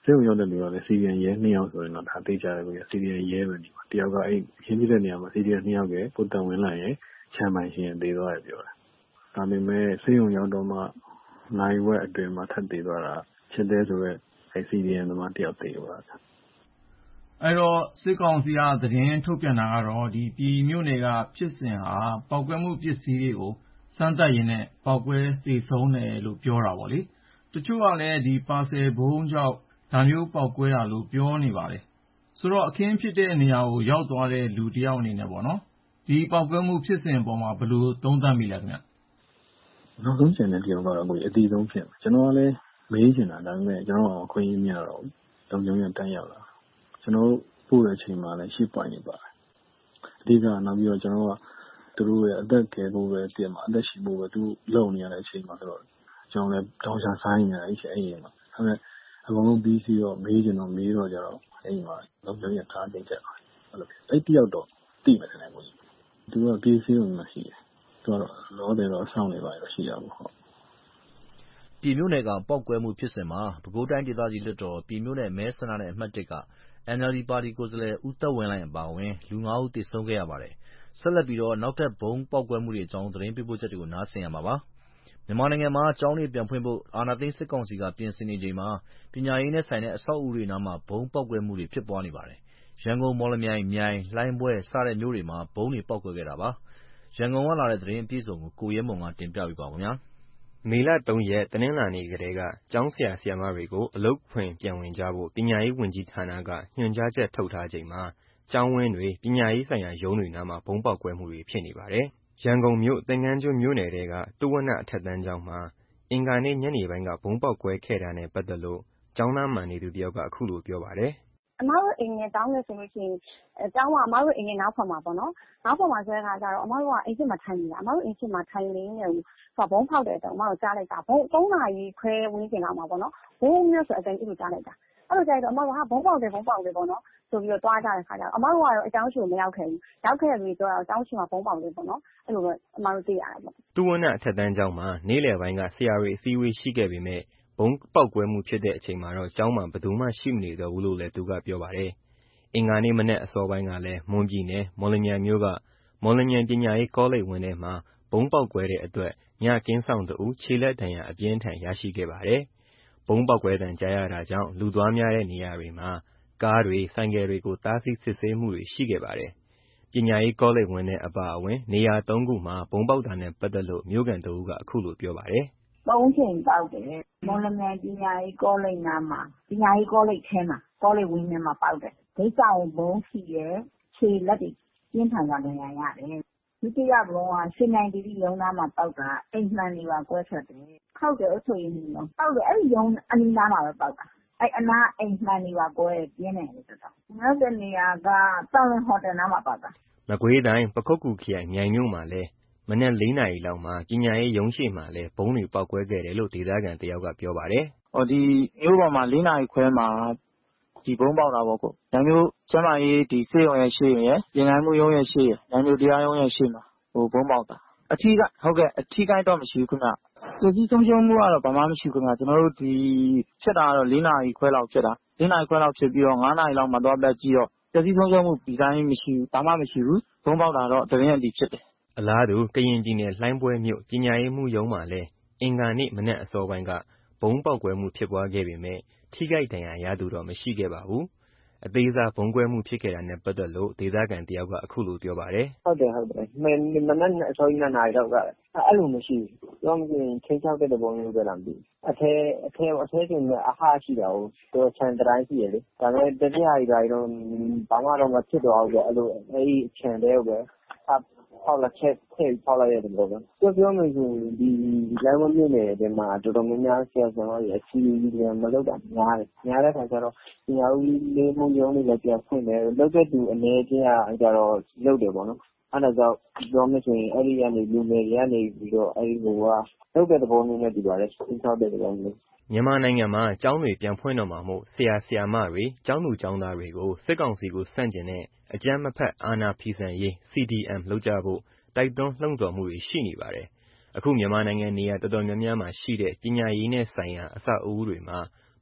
ဆေးရုံရောက်တဲ့လူကလည်း CDM ရဲ2ယောက်ဆိုရင်တော့ဒါသိကြတယ်ဗျာ CDM ရဲပဲနေမှာတယောက်ကအဲ့ခင်းပြတဲ့နေရာမှာ CDM 2ယောက်ရဲ့ကိုတန်ဝင်လာရင်ချမ်းပိုင်ရှင်သေးသွားတယ်ပြောတယ်ဒါပေမဲ့ဆေးရုံရောက်တော့မှနိုင်ဝက်အတွင်းမှာထပ်သေးသွားတာချစ်တဲ့ဆိုရက်အဲ့ CDM သမားတယောက်သေးသွားတာအဲ့တော့စစ်ကောင်စီကသတင်းထုတ်ပြန်တာကတော့ဒီပြည်မြို့နယ်ကဖြစ်စဉ်ဟာပောက်ကွဲမှုပစ္စည်းတွေကိုစမ်းသပ်ရင်းနဲ့ပောက်ကွဲသေဆုံးတယ်လို့ပြောတာပေါ့လေတချို့ကလည်းဒီပါဆယ်ဘုံကြောင့်ဒါမျိုးပောက်ကွဲတာလို့ပြောနေပါတယ်ဆိုတော့အခင်းဖြစ်တဲ့နေရာကိုရောက်သွားတဲ့လူတယောက်အနေနဲ့ပေါ့နော်ဒီပောက်ကွဲမှုဖြစ်စဉ်အပေါ်မှာဘယ်လိုသုံးသပ်မိလဲခင်ဗျနောက်ဆုံးကျန်တဲ့တယောက်ကတော့အတီးဆုံးဖြစ်ကျွန်တော်ကလည်းမေးချင်တာဒါပေမဲ့ကျွန်တော်အခွင့်အရေးမရတော့တုံ့ပြန်တက်ရောက်လာကျွန်တော်ပို့တဲ့အချိန်မှာလည်းရှစ်ပွိုင်းနေပါတယ်အဓိကနောက်ပြီးတော့ကျွန်တော်ကသူတို့ရဲ့အသက်ကယ်ဖို့ပဲတည်မှာအသက်ရှင်ဖို့ပဲသူလုံနေရတဲ့အချိန်မှာဆိုတော့ကျွန်တော်လည်းတောင်းချဆိုင်နေတယ်အဲ့ဒီမှာဒါပေမဲ့အကုန်လုံးပြီးစီတော့မေးချင်တော့မေးတော့ကြတော့အဲ့ဒီမှာလုံခြုံရေးထားတင်ကြတယ်အဲ့လိုအဲ့တယောက်တော့တိမယ်တဲ့ကိုသူကပြေးစီလို့မရှိတယ်သူကတော့လောတယ်တော့အဆောင်နေပါရရှိရပါဟုတ်ပြည်မြို့နယ်ကပောက်ကွဲမှုဖြစ်စဉ်မှာပဲခူးတိုင်းဒေသကြီးလွှတ်တော်ပြည်မြို့နယ်မဲဆန္ဒနယ်အမှတ်1ကNLD ပါတီကိုယ်စားလှယ်ဦးသက်ဝင်းလှိုင်အပါအဝင်လူ5ဦးသေဆုံးခဲ့ရပါတယ်ဆက်လက်ပြီးနောက်ထပ်ဗုံးပေါက်ကွဲမှုတွေအကြောင်းသတင်းပေးပို့ချက်တွေကိုနားဆင်ရမှာပါမြန်မာနိုင်ငံမှာကျောင်းတွေပြန်ဖွင့်ဖို့အာဏာသိမ်းစစ်ကောင်စီကပြင်ဆင်နေချိန်မှာပညာရေးနဲ့ဆိုင်တဲ့အဆောက်အဦတွေနားမှာဗုံးပေါက်ကွဲမှုတွေဖြစ်ပွားနေပါတယ်ရန်ကုန်မော်လမြိုင်မြိုင်လှိုင်းဘွဲစတဲ့မြို့တွေမှာဗုံးတွေပေါက်ကွဲခဲ့တာပါရန်ကုန်ကလာတဲ့သတင်းအပြည့်အစုံကိုကိုရဲမွန်ကတင်ပြပေးပါမယ်မေလ3ရက်တနင်္လာနေ့ကတည်းကကျောင်းဆရာဆရာမတွေကိုအလုပ်ခွင်ပြန်ဝင်ကြဖို့ပညာရေးဝန်ကြီးဌာနကညွှန်ကြားချက်ထုတ်ထားချိန်မှာကျောင်းဝင်းတွေပညာရေးဆိုင်ရာရုံးတွေနားမှာဗုံးပေါက်ကွဲမှုတွေဖြစ်နေပါတယ်။ရန်ကုန်မြို့သင်္ကန်းကျွန်းမြို့နယ်ထဲကသုဝဏ္ဏအထက်တန်းကျောင်းမှာအင်္ဂါနေ့ညနေပိုင်းကဗုံးပေါက်ကွဲခဲ့တာနဲ့ပတ်သက်လို့ကျောင်းသားမှန်နေသူတယောက်ကအခုလိုပြောပါတယ်အမတို့အိမ်နဲ့တောင်းနေဆိုလို့ရှိရင်ကျောင်းကအမတို့အိမ်နဲ့နောက်ဖက်မှာပေါ့နော်နောက်ဖက်မှာဆိုတဲ့ခါကျတော့အမတို့ကအိမ်ရှိမှာထိုင်နေတာအမတို့အိမ်ရှိမှာထိုင်နေနေဆိုဘုံဖောက်တယ်တော့အမတို့ကြားလိုက်တာဘုံ3နာရီခွဲဝန်းကျင်လောက်မှာပေါ့နော်ဘုံမျိုးဆိုအတိုင်းအဲ့လိုကြားလိုက်တာအဲ့လိုကြားတော့အမတို့ကဘုံပေါက်တယ်ပေါ့နော်ဆိုပြီးတော့တွားကြတဲ့ခါကျတော့အမတို့ကတော့အကြောင်းရှိကိုမရောက်ခဲ့ဘူးရောက်ခဲ့ပြီပြောတော့အကြောင်းရှိမှာဘုံပေါက်တယ်ပေါ့နော်အဲ့လိုပဲအမတို့သိရတယ်ပေါ့သုဝဏ္ဏအထက်တန်းကျောင်းမှာနေ့လယ်ပိုင်းကဆရာတွေအစည်းအဝေးရှိခဲ့ပေမဲ့ဘုံပေါက်ကွဲမှုဖြစ်တဲ့အချိန်မှာတော့ကျောင်းမှာဘယ်သူမှရှိမနေတော့ဘူးလို့လည်းသူကပြောပါတယ်အင်္ဂါနေ့မနက်အစောပိုင်းကလည်းမွန်ပြည်နယ်မော်လမြိုင်မြို့ကမော်လမြိုင်ပညာရေးကောလိပ်ဝင်းထဲမှာဘုံပေါက်ကွဲတဲ့အတွက်ညကင်းဆောင်တူခြေလက်ဒဏ်ရာအပြင်းထန်ရရှိခဲ့ပါတယ်။ဘုံပေါက်ကွဲတံကြားရတာကြောင့်လူသွားများတဲ့နေရာတွေမှာကားတွေဆိုင်ကယ်တွေကိုတားဆီးစစ်ဆေးမှုတွေရှိခဲ့ပါတယ်။ပညာရေးကောလိပ်ဝင်းထဲအပါအဝင်နေရာ3ခုမှာဘုံပေါက်တာနဲ့ပတ်သက်လို့မြို့ခံတဦးကအခုလိုပြောပါတယ်။3 ချိန်ပေါက်တယ်မော်လမြိုင်ပညာရေးကောလိပ်နားမှာပညာရေးကောလိပ်ထဲမှာကောလိပ်ဝင်းထဲမှာပေါက်တယ်ဒိတ်ဆောင်ဘုံရှိရဲ့ခြေလက်တွေပြင်းထန်ကြတယ်ရတယ်ဒုတိယဘုံကရွှေနိုင်တီတီရုံးသားမှာပေါက်တာအိမ်မှန်တွေပါကွဲထွက်တယ်ခောက်တယ်အဆိုရင်တော့ပေါက်တယ်အဲ့ဒီရုံးအနီးနားမှာပဲပေါက်တာအဲ့အနားအိမ်မှန်တွေပါကွဲပြင်းတယ်လို့ပြောတာနောက်တဲ့နေရာကတောင်လင်ဟိုတယ်နားမှာပေါက်တာမကွေးတိုင်းပခုက္ကူခရိုင်မြိုင်မြို့မှာလဲမနက်4 နာရီလောက်မှာပညာရေးရုံးရှိမှာလဲဘုံတွေပေါက်ကွဲခဲ့တယ်လို့ဒေသခံတယောက်ကပြောပါတယ်ဒီမြို့ပေါ်မှာ4 နာရီခွဲမှာဒီဘုံပေါက်တာပေါ့ကိုညမျိုးကျမ်းမာရေးဒီစေရုံရဲ့ရှေ့ရယ်ပြင်ခိုင်းမှုရုံးရဲ့ရှေ့ရယ်ညမျိုးတရားရုံးရဲ့ရှေ့မှာဘုံပေါက်တာအထီးကဟုတ်ကဲ့အထီးကိုင်းတော့မရှိဘူးခင်ဗျပစ္စည်းဆုံးရှုံးမှုကတော့ဘာမှမရှိဘူးခင်ဗျကျွန်တော်တို့ဒီဖြစ်တာကတော့4 နာရီခွဲလောက်ဖြစ်တာ4 နာရီခွဲလောက်ဖြစ်ပြီးတော့9 နာရီလောက်မှာတော့ပတ်ကြည့်တော့ပစ္စည်းဆုံးရှုံးမှုဒီတိုင်းမရှိဘူးဘာမှမရှိဘူးဘုံပေါက်တာတော့တရင်အတီဖြစ်တယ်အလားတူကရင်ပြည်နယ်လှိုင်းဘွဲမြို့ပညာရေးမှုရုံးမှာလဲအင်္ဂါနေ့မနက်အစောပိုင်းကဘုံပေါက်ကွဲမှုဖြစ်ပွားခဲ့ပေမဲ့ထိခိုက်ဒဏ်ရာရသူတော့မရှိခဲ့ပါဘူးအသေးစားဘုံကွဲမှုဖြစ်ခဲ့တာနဲ့ပတ်သက်လို့ဒေသခံတယောက်ကအခုလိုပြောပါတယ်ဟုတ်တယ်မနက်အစောကြီး2 နာရီလောက်ကအဲ့လိုမရှိဘူးတော့မကြည့်ချင်းချောက်တဲ့ပုံမျိုးပဲလားမသိအထဲချင်းနဲ့အဟားရှိတာကိုတော့ခြံတိုင်းရှိရလေဒါပေမဲ့တတိယဟာကြီးတော့ဘာမှတော့မဖြစ်တော့ဘူးပေါ့အဲ့လိုအဲ့ဒီခြံတဲ့ပဲဖောက်လာချက်ထဲဖောက်လိုက်ရတယ်ပေါ့ပြောမယ်ဆိုဒီလမ်းမမြင့်နေတဲ့မှာတော်တော်များများဆရာဆောင်ရအချီးမလုပ်တာများတဲ့ခါကျတော့ပညာဦးလေးမှုရုံးလေးလည်းပြန်ဖွင့်တယ်လုပ်တဲ့သူအနေချင်းကကြတော့လုပ်တယ်ပေါ့နော်အဲ့ဒါကြောင့်ပြောမယ်ဆိုရင်အဲ့ဒီကနေလူငယ်တွေကနေပြီးတော့အဲ့ဒီဟိုကလုပ်တဲ့သဘောမျိုးနဲ့ဒီပါလေသင်ချောက်တဲ့သဘောမျိုးမြန်မာနိုင်ငံမှာကျောင်းတွေပြန်ဖွင့်တော့မှာမို့ဆရာဆရာမတွေကျောင်းသူကျောင်းသားတွေကိုစစ်ကောင်စီကိုဆန့်ကျင်တဲ့အကြမ်းမဖက်အာဏာဖီဆန်ရေး CDM လုပ်ကြဖို့တိုက်တွန်းလှုံ့ဆော်မှုတွေရှိနေပါတယ်။အခုမြန်မာနိုင်ငံနေရာတော်တော်များများမှာရှိတဲ့ပညာရေးနဲ့ဆိုင်ရာအဆောက်အဦတွေမှာ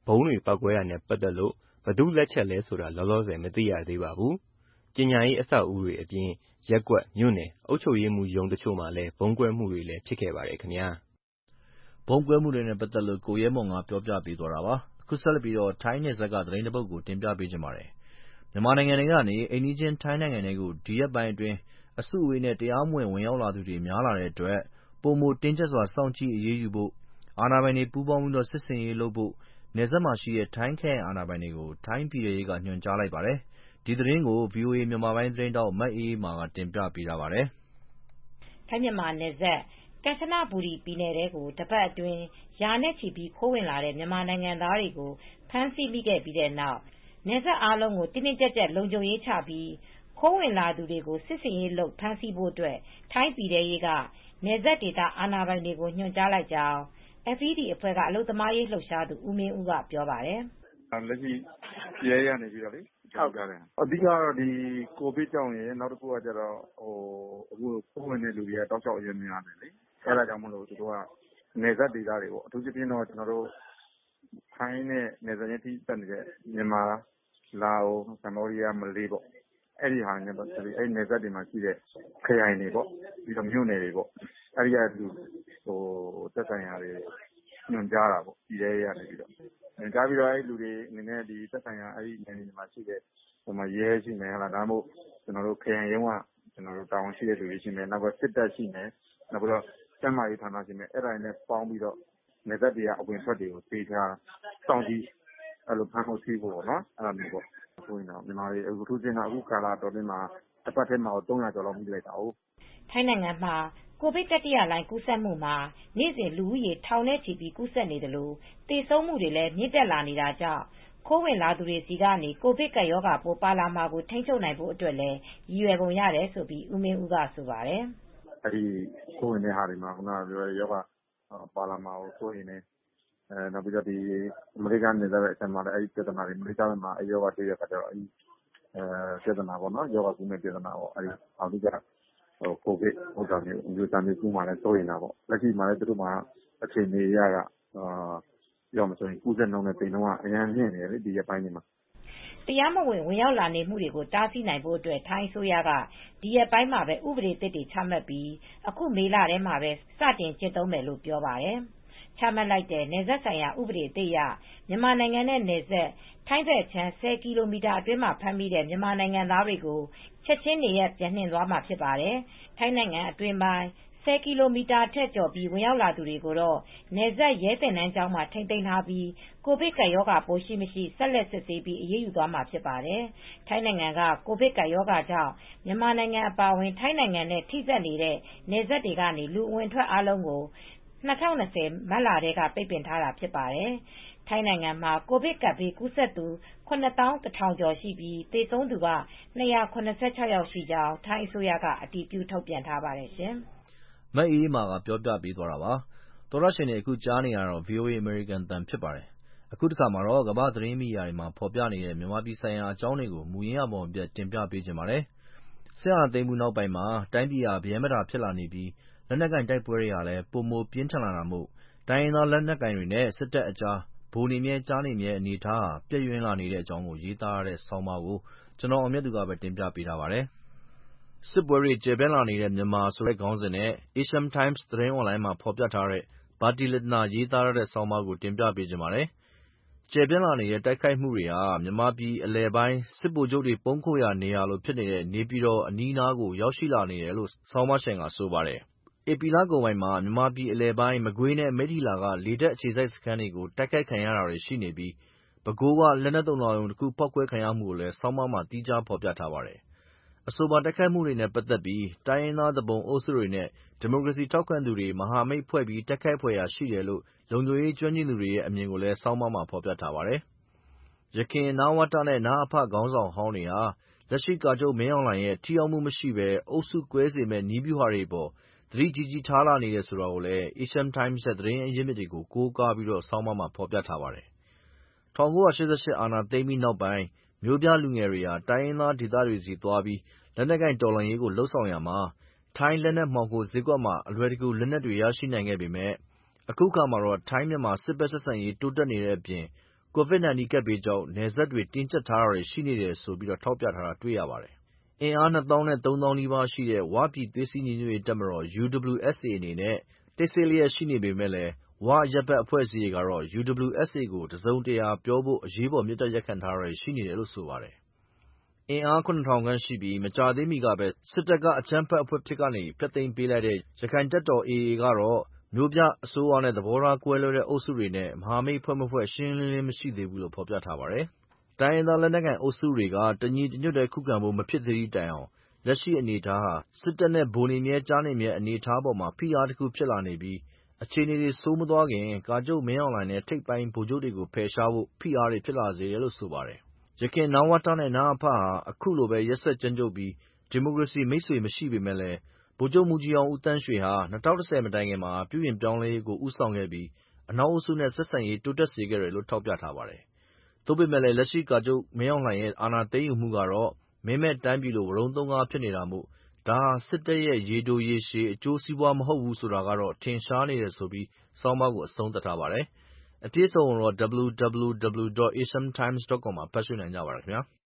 ဗုံးတွေပေါက်ကွဲတာနဲ့ပတ်သက်လို့ဘယ်သူ့လက်ချက်လဲဆိုတာလောလောဆယ်မသိရသေးပါဘူး။ပညာရေးအဆောက်အဦတွေအပြင်ရပ်ကွက်၊မြို့နယ်အုပ်ချုပ်ရေးမှူးရုံးတချို့မှာလည်းဗုံးကွဲမှုတွေလည်းဖြစ်ခဲ့ပါတယ်ခင်ဗျာ။ဗုံးကွဲမှုတွေနဲ့ပတ်သက်လို့ကိုရဲမွန်ကပြောပြပေးသွားတာပါ။အခုဆက်လက်ပြီးထိုင်းနယ်စပ်ကသတင်းတစ်ပုဒ်ကိုတင်ပြပေးချင်ပါတယ်။မြန်မာနိုင်ငံထဲကနေအိမ်နီးချင်းထိုင်းနိုင်ငံထဲကိုဒီရက်ပိုင်းအတွင်းအစုအဝေးနဲ့တရားမဝင်ရောက်လာသူတွေများလာတဲ့အတွက်ပိုမိုတင်းကျပ်စွာစောင့်ကြည့်အရေးယူဖို့အာဏာပိုင်တွေပူးပေါင်းပြီးစစ်ဆင်ရေးလုပ်ဖို့နယ်စပ်မှာရှိတဲ့ထိုင်းခရိုင်အာဏာပိုင်တွေကိုထိုင်းပြည်ထဲရေးကညွှန်ကြားလိုက်ပါတယ်။ဒီသတင်းကို VOA မြန်မာပိုင်းသတင်းထောက်မအေးအေးမာကတင်ပြပေးထားပါတယ်။ထိုင်းမြန်မာနယ်စပ်ကမ်ချနဘူရီပြည်နယ်ထဲကိုတပတ်အတွင်းရာနဲ့ချီပြီးခိုးဝင်လာတဲ့မြန်မာနိုင်ငံသားတွေကိုဖမ်းဆီးမိခဲ့ပြီးတဲ့နောက်နယ်စပ်အားလုံးကိုတင်းတင်းကျပ်ကျပ်လုံခြုံရေးချပြီးခိုးဝင်လာသူတွေကိုစစ်ဆင်ရေးလုပ်ဖမ်းဆီးဖို့အတွက်ထိုင်းပြည်ထဲရေးကနယ်စပ်ဒေသအာဏာပိုင်တွေကိုညွှန်ကြားလိုက်ကြောင်း FED အဖွဲ့ကအလုပ်သမားရေးလှုပ်ရှားသူဦးမင်းဦးကပြောပါတယ်။လက်ရှိပြည်ထဲရေးကနေပြီးတော့လေထောက်ကြတယ်။အဓိကတော့ဒီကိုဗစ်ကြောင့်ရယ်နောက်တစ်ခုကကျတော့အခုခိုးဝင်တဲ့လူတွေကတောက်လျှောက်အရင်များတယ်လေ။အဲဒါကြောင့်မလို့သူတို့ကနယ်စပ်ဒေသတွေပေါ့အထူးသဖြင့်တော့ကျွန်တော်တို့ထိုင်းနဲ့နယ်စပ်ချင်းထိစပ်နေတဲ့မြန်မာလာအိုကမ္ဘောဒီးယားမလေးပေါ့အဲ့ဒီဟာနဲ့ပတ်သက်ပြီးအဲ့နယ်စပ်တွေမှာရှိတဲ့ခရိုင်တွေပေါ့ပြီးတော့မြို့နယ်တွေပေါ့အဲ့ဒီကလူသက်ဆိုင်ရာတွေညွှန်ကြားတာပေါ့ပြည်ထဲရေးကနေပြီးတော့ညွှန်ကြားပြီးတော့အဲ့လူတွေအနေနဲ့ဒီသက်ဆိုင်ရာအဲ့ဒီနယ်မြေမှာရှိတဲ့ဟိုမှာရဲရှိမယ်ဟုတ်လားဒါမှမဟုတ်ကျွန်တော်တို့ခရိုင်ရုံးကကျွန်တော်တို့တာဝန်ရှိတဲ့လူတွေရှိမယ်နောက်ကစစ်တပ်ရှိမယ်နောက်ပြီးတော့ကျန်းမာရေးဌာနရှိမယ်အဲ့ဒါနဲ့ပေါင်းပြီးတော့နယ်စပ်တွေကအဝင်ထွက်တွေကိုပေးချစောင့်ကြည့်အဲ့လိုဖမ်းဖို့စီးဖို့ပေါ့နော်အဲ့လိုမျိုးပေါ့ဆိုရင်တော့မြန်မာတွေအခုထူးခြားတာအခုကာလတော်တင်မှာတစ်ပတ်ထဲမှာ300ကျော်လောက်မိလိုက်တာဟုတ်ထိုင်းနိုင်ငံမှာကိုဗစ်တတိယလှိုင်းကူးစက်မှုမှာနေ့စဉ်လူဦးရေထောင်နဲ့ချီပြီးကူးစက်နေတယ်လို့သေဆုံးမှုတွေလည်းမြင့်တက်လာနေတာကြောင့်ခိုးဝင်လာသူတွေစီကနေကိုဗစ်ကပ်ရောဂါပိုးပါလာမှာကိုထိန်းချုပ်နိုင်ဖို့အတွက်လည်းရည်ရွယ်ပုံရတယ်ဆိုပြီးဦးမင်းဦးကဆိုပါတယ်အဲ့ဒီခိုးဝင်တဲ့ဟာတွေမှာခုနကပြောတဲ့ရောဂါပါလာမှာကိုဆိုရင်လည်းနောက်ပြီးတော့ဒီအမေရိကန်နယ်စပ်ရဲ့အထက်မှာလည်းအဲ့ဒီပြဿနာတွေအမေရိကန်မှာအရောဂါတွေ့ရတဲ့အခါကျတော့ပြဿနာပေါ့နော်ရောဂါကူးမဲ့ပြဿနာပေါ့အဲ့ဒီအဓိကကိုဗစ်ဥစ္စာမျိုးမျိုးသားမျိုးကူးမှလည်းစိုးရင်တာပေါ့လက်ရှိမှာလည်းသူတို့မှာအခြေအနေရကပြောမှဆိုရင်ကူးစက်နှုန်းနဲ့တိမ်နှုန်းကအများကြီးနေတယ်လေဒီရက်ပိုင်းတွေမှာတရားမဝင်ဝင်ရောက်လာနေမှုတွေကိုတားဆီးနိုင်ဖို့အတွက်ထိုင်းအစိုးရကဒီရက်ပိုင်းမှာပဲဥပဒေသစ်တွေချမှတ်ပြီးအခုမေလထဲမှာပဲစတင်ကျင့်သုံးမယ်လို့ပြောပါတယ်ချမှတ်လိုက်တဲ့နယ်စပ်ဆိုင်ရာဥပဒေသစ်အရမြန်မာနိုင်ငံနဲ့နယ်စပ်ထိုင်းဘက်ခြမ်း10 ကီလိုမီတာအတွင်းမှာဖမ်းမိတဲ့မြန်မာနိုင်ငံသားတွေကိုချက်ချင်းနေရပ်ပြန်နှင်သွားမှာဖြစ်ပါတယ်။ထိုင်းနိုင်ငံအတွင်းပိုင်း10 ကီလိုမီတာထက်ကျော်ပြီးဝင်ရောက်လာသူတွေကိုတော့နယ်စပ်ရဲသင်တန်းကျောင်းမှာထိန်းသိမ်းထားပြီးကိုဗစ်ကပ်ရောဂါပိုးရှိမရှိဆက်လက်စစ်ဆေးပြီးအရေးယူသွားမှာဖြစ်ပါတယ်။ထိုင်းနိုင်ငံကကိုဗစ်ကပ်ရောဂါကြောင့်မြန်မာနိုင်ငံအပါအဝင်ထိုင်းနိုင်ငံနဲ့ထိစပ်နေတဲ့နယ်စပ်တွေကနေလူအဝင်ထွက်အားလုံးကို2020မတ်လထဲကပိတ်ပင်ထားတာဖြစ်ပါတယ်။ထိုင်းနိုင်ငံမှာကိုဗစ်ကပ်ဘေးကူးစက်သူ9,100 ကျော်ရှိပြီးသေဆုံးသူက276ယောက်ရှိကြောင်းထိုင်းအစိုးရကအတည်ပြုထုတ်ပြန်ထားပါတယ်ရှင်။မအေးအေးမာကပြောပြပေးသွားတာပါ။သောရရှင်တွေအခုကြားနေရတော့ VOA American တန်ဖြစ်ပါတယ်။အခုတစ်ခါမှာတော့ကမ္ဘာသတင်းမီဒီယာတွေမှာဖော်ပြနေတဲ့မြန်မာပြည်ဆိုင်ရာအကြောင်းတွေကိုမူရင်းအပေါ်ပြတင်ပြပေးချင်ပါတယ်။ဆရာသိမ်းမှုနောက်ပိုင်းမှာတိုင်းပြည်ဟာဗျမ်းမတာဖြစ်လာနေပြီးလက်နက်ကိုင်တိုက်ပွဲတွေဟာလည်းပိုမိုပြင်းထန်လာတာမို့တိုင်းရင်းသားလက်နက်ကိုင်တွေနဲ့စစ်တပ်အကြားဗိုလ်နေမြဲကြားနေမြဲအနေအထားဟာပြည့်ယွင်းလာနေတဲ့အကြောင်းကိုရေးသားထားတဲ့ဆောင်းပါးကိုကျွန်တော်အောင်မြတ်သူကပဲတင်ပြပေးထားပါတယ်။စစ်ပွဲတွေကျယ်ပြန့်လာနေတဲ့မြန်မာဆိုတဲ့ခေါင်းစဉ်နဲ့ Asian Times သတင်းအွန်လိုင်းမှာဖော်ပြထားတဲ့ Bharti Lintner ရေးသားထားတဲ့ဆောင်းပါးကိုတင်ပြပေးချင်ပါတယ်။ကျယ်ပြန့်လာနေတဲ့တိုက်ခိုက်မှုတွေဟာမြန်မာပြည်အလယ်ပိုင်းစစ်ဗိုလ်ချုပ်တွေပုန်းခိုရာနေရာလိုဖြစ်နေတဲ့နေပြည်တော်အနီးနားကိုရောက်ရှိလာနေတယ်လို့ဆောင်းပါးရှင်ကဆိုပါတယ်။ဧပြီလကုန်ပိုင်းမှာမြန်မာပြည်အလယ်ပိုင်းမကွေးနဲ့မိတ္ထီလာကလေတပ်အခြေစိုက်စခန်းတွေကိုတိုက်ခိုက်ခံရတာတွေရှိနေပြီးပဲခူးကလက်နက်သိုလှောင်ရုံတစ်ခုဖောက်ခွဲခံရမှုကိုလည်းဆောင်းပါးမှာသီးခြားဖော်ပြထားပါတယ်။အဆိုပါတိုက်ခိုက်မှုတွေနဲ့ပတ်သက်ပြီးတိုင်းရင်းသားသူပုန်အုပ်စုတွေနဲ့ဒီမိုကရေစီထောက်ခံသူတွေမဟာမိတ်ဖွဲ့ပြီးတိုက်ခိုက်ဖွယ်ရာရှိတယ်လို့လုံခြုံရေးကျွမ်းကျင်သူတွေရဲ့အမြင်ကိုလည်းဆောင်းပါးမှာဖော်ပြထားပါတယ်။ယခင်နဝတနဲ့နအဖခေါင်းဆောင်ဟောင်းတွေဟာလက်ရှိကာချုပ်မင်းအောင်လှိုင်ရဲ့ထိရောက်မှုမရှိဘဲအုပ်စုကွဲစေမယ့်နည်းဗျူဟာတွေအပေါ်သတိကြီးကြီးထားလာနေတယ်ဆိုတာကိုလည်း Asian Times ရဲ့သတင်းအရင်းမြစ်တွေကိုကိုးကားပြီးဆောင်းပါးမှာဖော်ပြထားပါတယ်။1988အာဏာသိမ်းပြီးနောက်ပိုင်းမြို့ပြလူငယ်တွေဟာတိုင်းရင်းသားဒေသတွေဆီသွားပြီးလက်နက်ကိုင်တော်လှန်ရေးကိုလုပ်ဆောင်ရာမှာထိုင်းလက်နက်မှောင်ခိုဈေးကွက်မှာအလွယ်တကူလက်နက်တွေရရှိနိုင်ခဲ့ပေမယ့်အခုအခါမှာတော့ထိုင်းမြန်မာစစ်ဘက်ဆက်ဆံရေးတိုးတက်နေတဲ့အပြင် COVID-19 ကပ်ဘေးကြောင့်နယ်စပ်တွေတင်းကျပ်ထားတာတွေရှိနေတယ်ဆိုပြီးထောက်ပြထားတာတွေ့ရပါတယ်။အင်အား 2,000 နဲ့ 3,000 နီးပါးရှိတဲ့ ဝပြည်သွေးစည်းညီညွတ်ရေးတပ်မတော် UWSA အနေနဲ့တိတ်ဆိတ်လျက်ရှိနေပေမယ့်လည်းဝအရပ်ဘက်အဖွဲ့အစည်းတွေကတော့ UWSA ကိုတစုံတရာပြောဖို့အရေးပေါ်မေတ္တာရပ်ခံထားတာတွေရှိနေတယ်လို့ဆိုပါတယ်။အင်အား 7,000 ခန့်ရှိပြီးမကြာသေးမီကပဲစစ်တပ်ကအကြမ်းဖက်အဖွဲ့ဖြစ်ကနေဖျက်သိမ်းပေးလိုက်တဲ့ရခိုင်တပ်တော် AA ကတော့မြို့ပြအစိုးရနဲ့သဘောထားကွဲလွဲတဲ့အုပ်စုတွေနဲ့မဟာမိတ်ဖွဲ့မဖွဲ့ရှင်းရှင်းလင်းလင်းမရှိသေးဘူးလို့ဖော်ပြထားပါတယ်။တိုင်းရင်းသားလက်နက်ကိုင်အုပ်စုတွေကတညီတညွတ်တည်းခုခံဖို့မဖြစ်သေးသည့်တိုင်အောင်လက်ရှိအနေအထားဟာစစ်တပ်နဲ့ဗိုလ်နေမြဲကြားနေမြဲအနေအထားပေါ်မှာဖိအားတစ်ခုဖြစ်လာနေပြီးအခြေအနေတွေဆိုးမသွားခင်ကာချုပ်မင်းအောင်လှိုင်နဲ့ထိပ်ပိုင်းဗိုလ်ချုပ်တွေကိုဖယ်ရှားဖို့ဖိအားတွေဖြစ်လာစေတယ်လို့ဆိုပါတယ်။ယခင်နဝတနဲ့နအဖဟာအခုလိုပဲရက်စက်ကြမ်းကြုတ်ပြီးဒီမိုကရေစီမိတ်ဆွေမရှိပေမဲ့လည်းဗိုလ်ချုပ်မှူးကြီးအောင်ဦးသန်းရွှေဟာ2010မတိုင်ခင်မှာပြုပြင်ပြောင်းလဲရေးကိုဦးဆောင်ခဲ့ပြီးအနောက်အုပ်စုနဲ့ဆက်ဆံရေးတိုးတက်စေခဲ့တယ်လို့ထောက်ပြထားပါတယ်။သို့ပေမဲ့လည်းလက်ရှိကာချုပ်မင်းအောင်လှိုင်ရဲ့အာဏာသိမ်းယူမှုကတော့မင်းမဲ့တိုင်းပြည်လိုဝရုန်းသုံးကားဖြစ်နေတာမို့ဒါဟာစစ်တပ်ရဲ့ရေတိုရေရှည်အကျိုးစီးပွားမဟုတ်ဘူးဆိုတာကတော့ထင်ရှားနေတယ်ဆိုပြီးဆောင်းပါးကိုအဆုံးသတ်ထားပါတယ်။အပြည့်အစုံကိုတော့ www.asiantimes.com မှာဖတ်ရှုနိုင်ကြပါတယ်ခင်ဗျာ။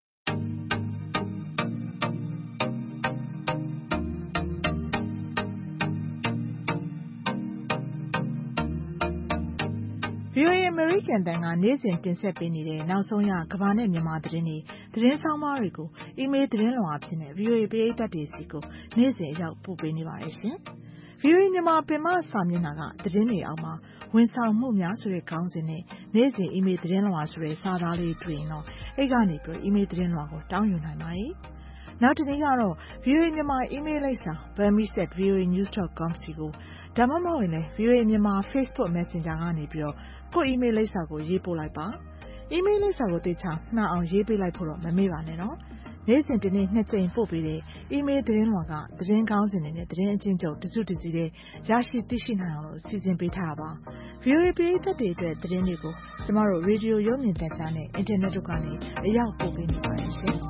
VOA အမေရိကန်အသံကနေ့စဉ်တင်ဆက်ပေးနေတဲ့နောက်ဆုံးရကမ္ဘာနဲ့မြန်မာသတင်းတွေသတင်းဆောင်းပါးတွေကိုအီးမေးလ်သတင်းလွှာအဖြစ်နဲ့ VOA ပရိသတ်တွေစီကိုနေ့စဉ်ရောက်ပို့ပေးနေပါတယ်ရှင်။ VOA မြန်မာပင်မစာမျက်နှာကသတင်းတွေအောက်မှာဝန်ဆောင်မှုများဆိုတဲ့ခေါင်းစဉ်နဲ့နေ့စဉ်အီးမေးလ်သတင်းလွှာဆိုတဲ့စာသားလေးတွေ့ရင်တော့အဲ့ကနေပြီးအီးမေးလ်သတင်းလွှာကိုတောင်းယူနိုင်ပါတယ်။နောက်တစ်နေ့ကတော့ VOA မြန်မာအီးမေးလ်လိပ်စာ burmese@voanews.com စီကိုဒါမှမဟုတ်လည်း VOA မြန်မာ Facebook Messenger ကနေပြီးတော့ကိုယ့်အီးမေးလ်လိပ်စာကိုရေးပို့လိုက်ပါ။အီးမေးလ်လိပ်စာကိုသေချာမှန်အောင်ရေးပေးလိုက်ဖို့တော့မမေ့ပါနဲ့နော်။နေ့စဉ်တစ်နေ့2ကြိမ်ပို့ပေးတဲ့အီးမေးလ်သတင်းလွှာကသတင်းကောင်းစဉ်တွေနဲ့သတင်းအကျဉ်းချုပ်တစုတစည်းတဲ့ရရှိသိရှိနိုင်အောင်လို့စီစဉ်ပေးထားတာပါ။ VOA ပရိသတ်တွေအတွက်သတင်းတွေကိုကျမတို့ရေဒီယိုရုပ်မြင်သံကြားနဲ့အင်တာနက်တို့ကနေအရောက်ပို့ပေးနေပါတယ်ရှင်။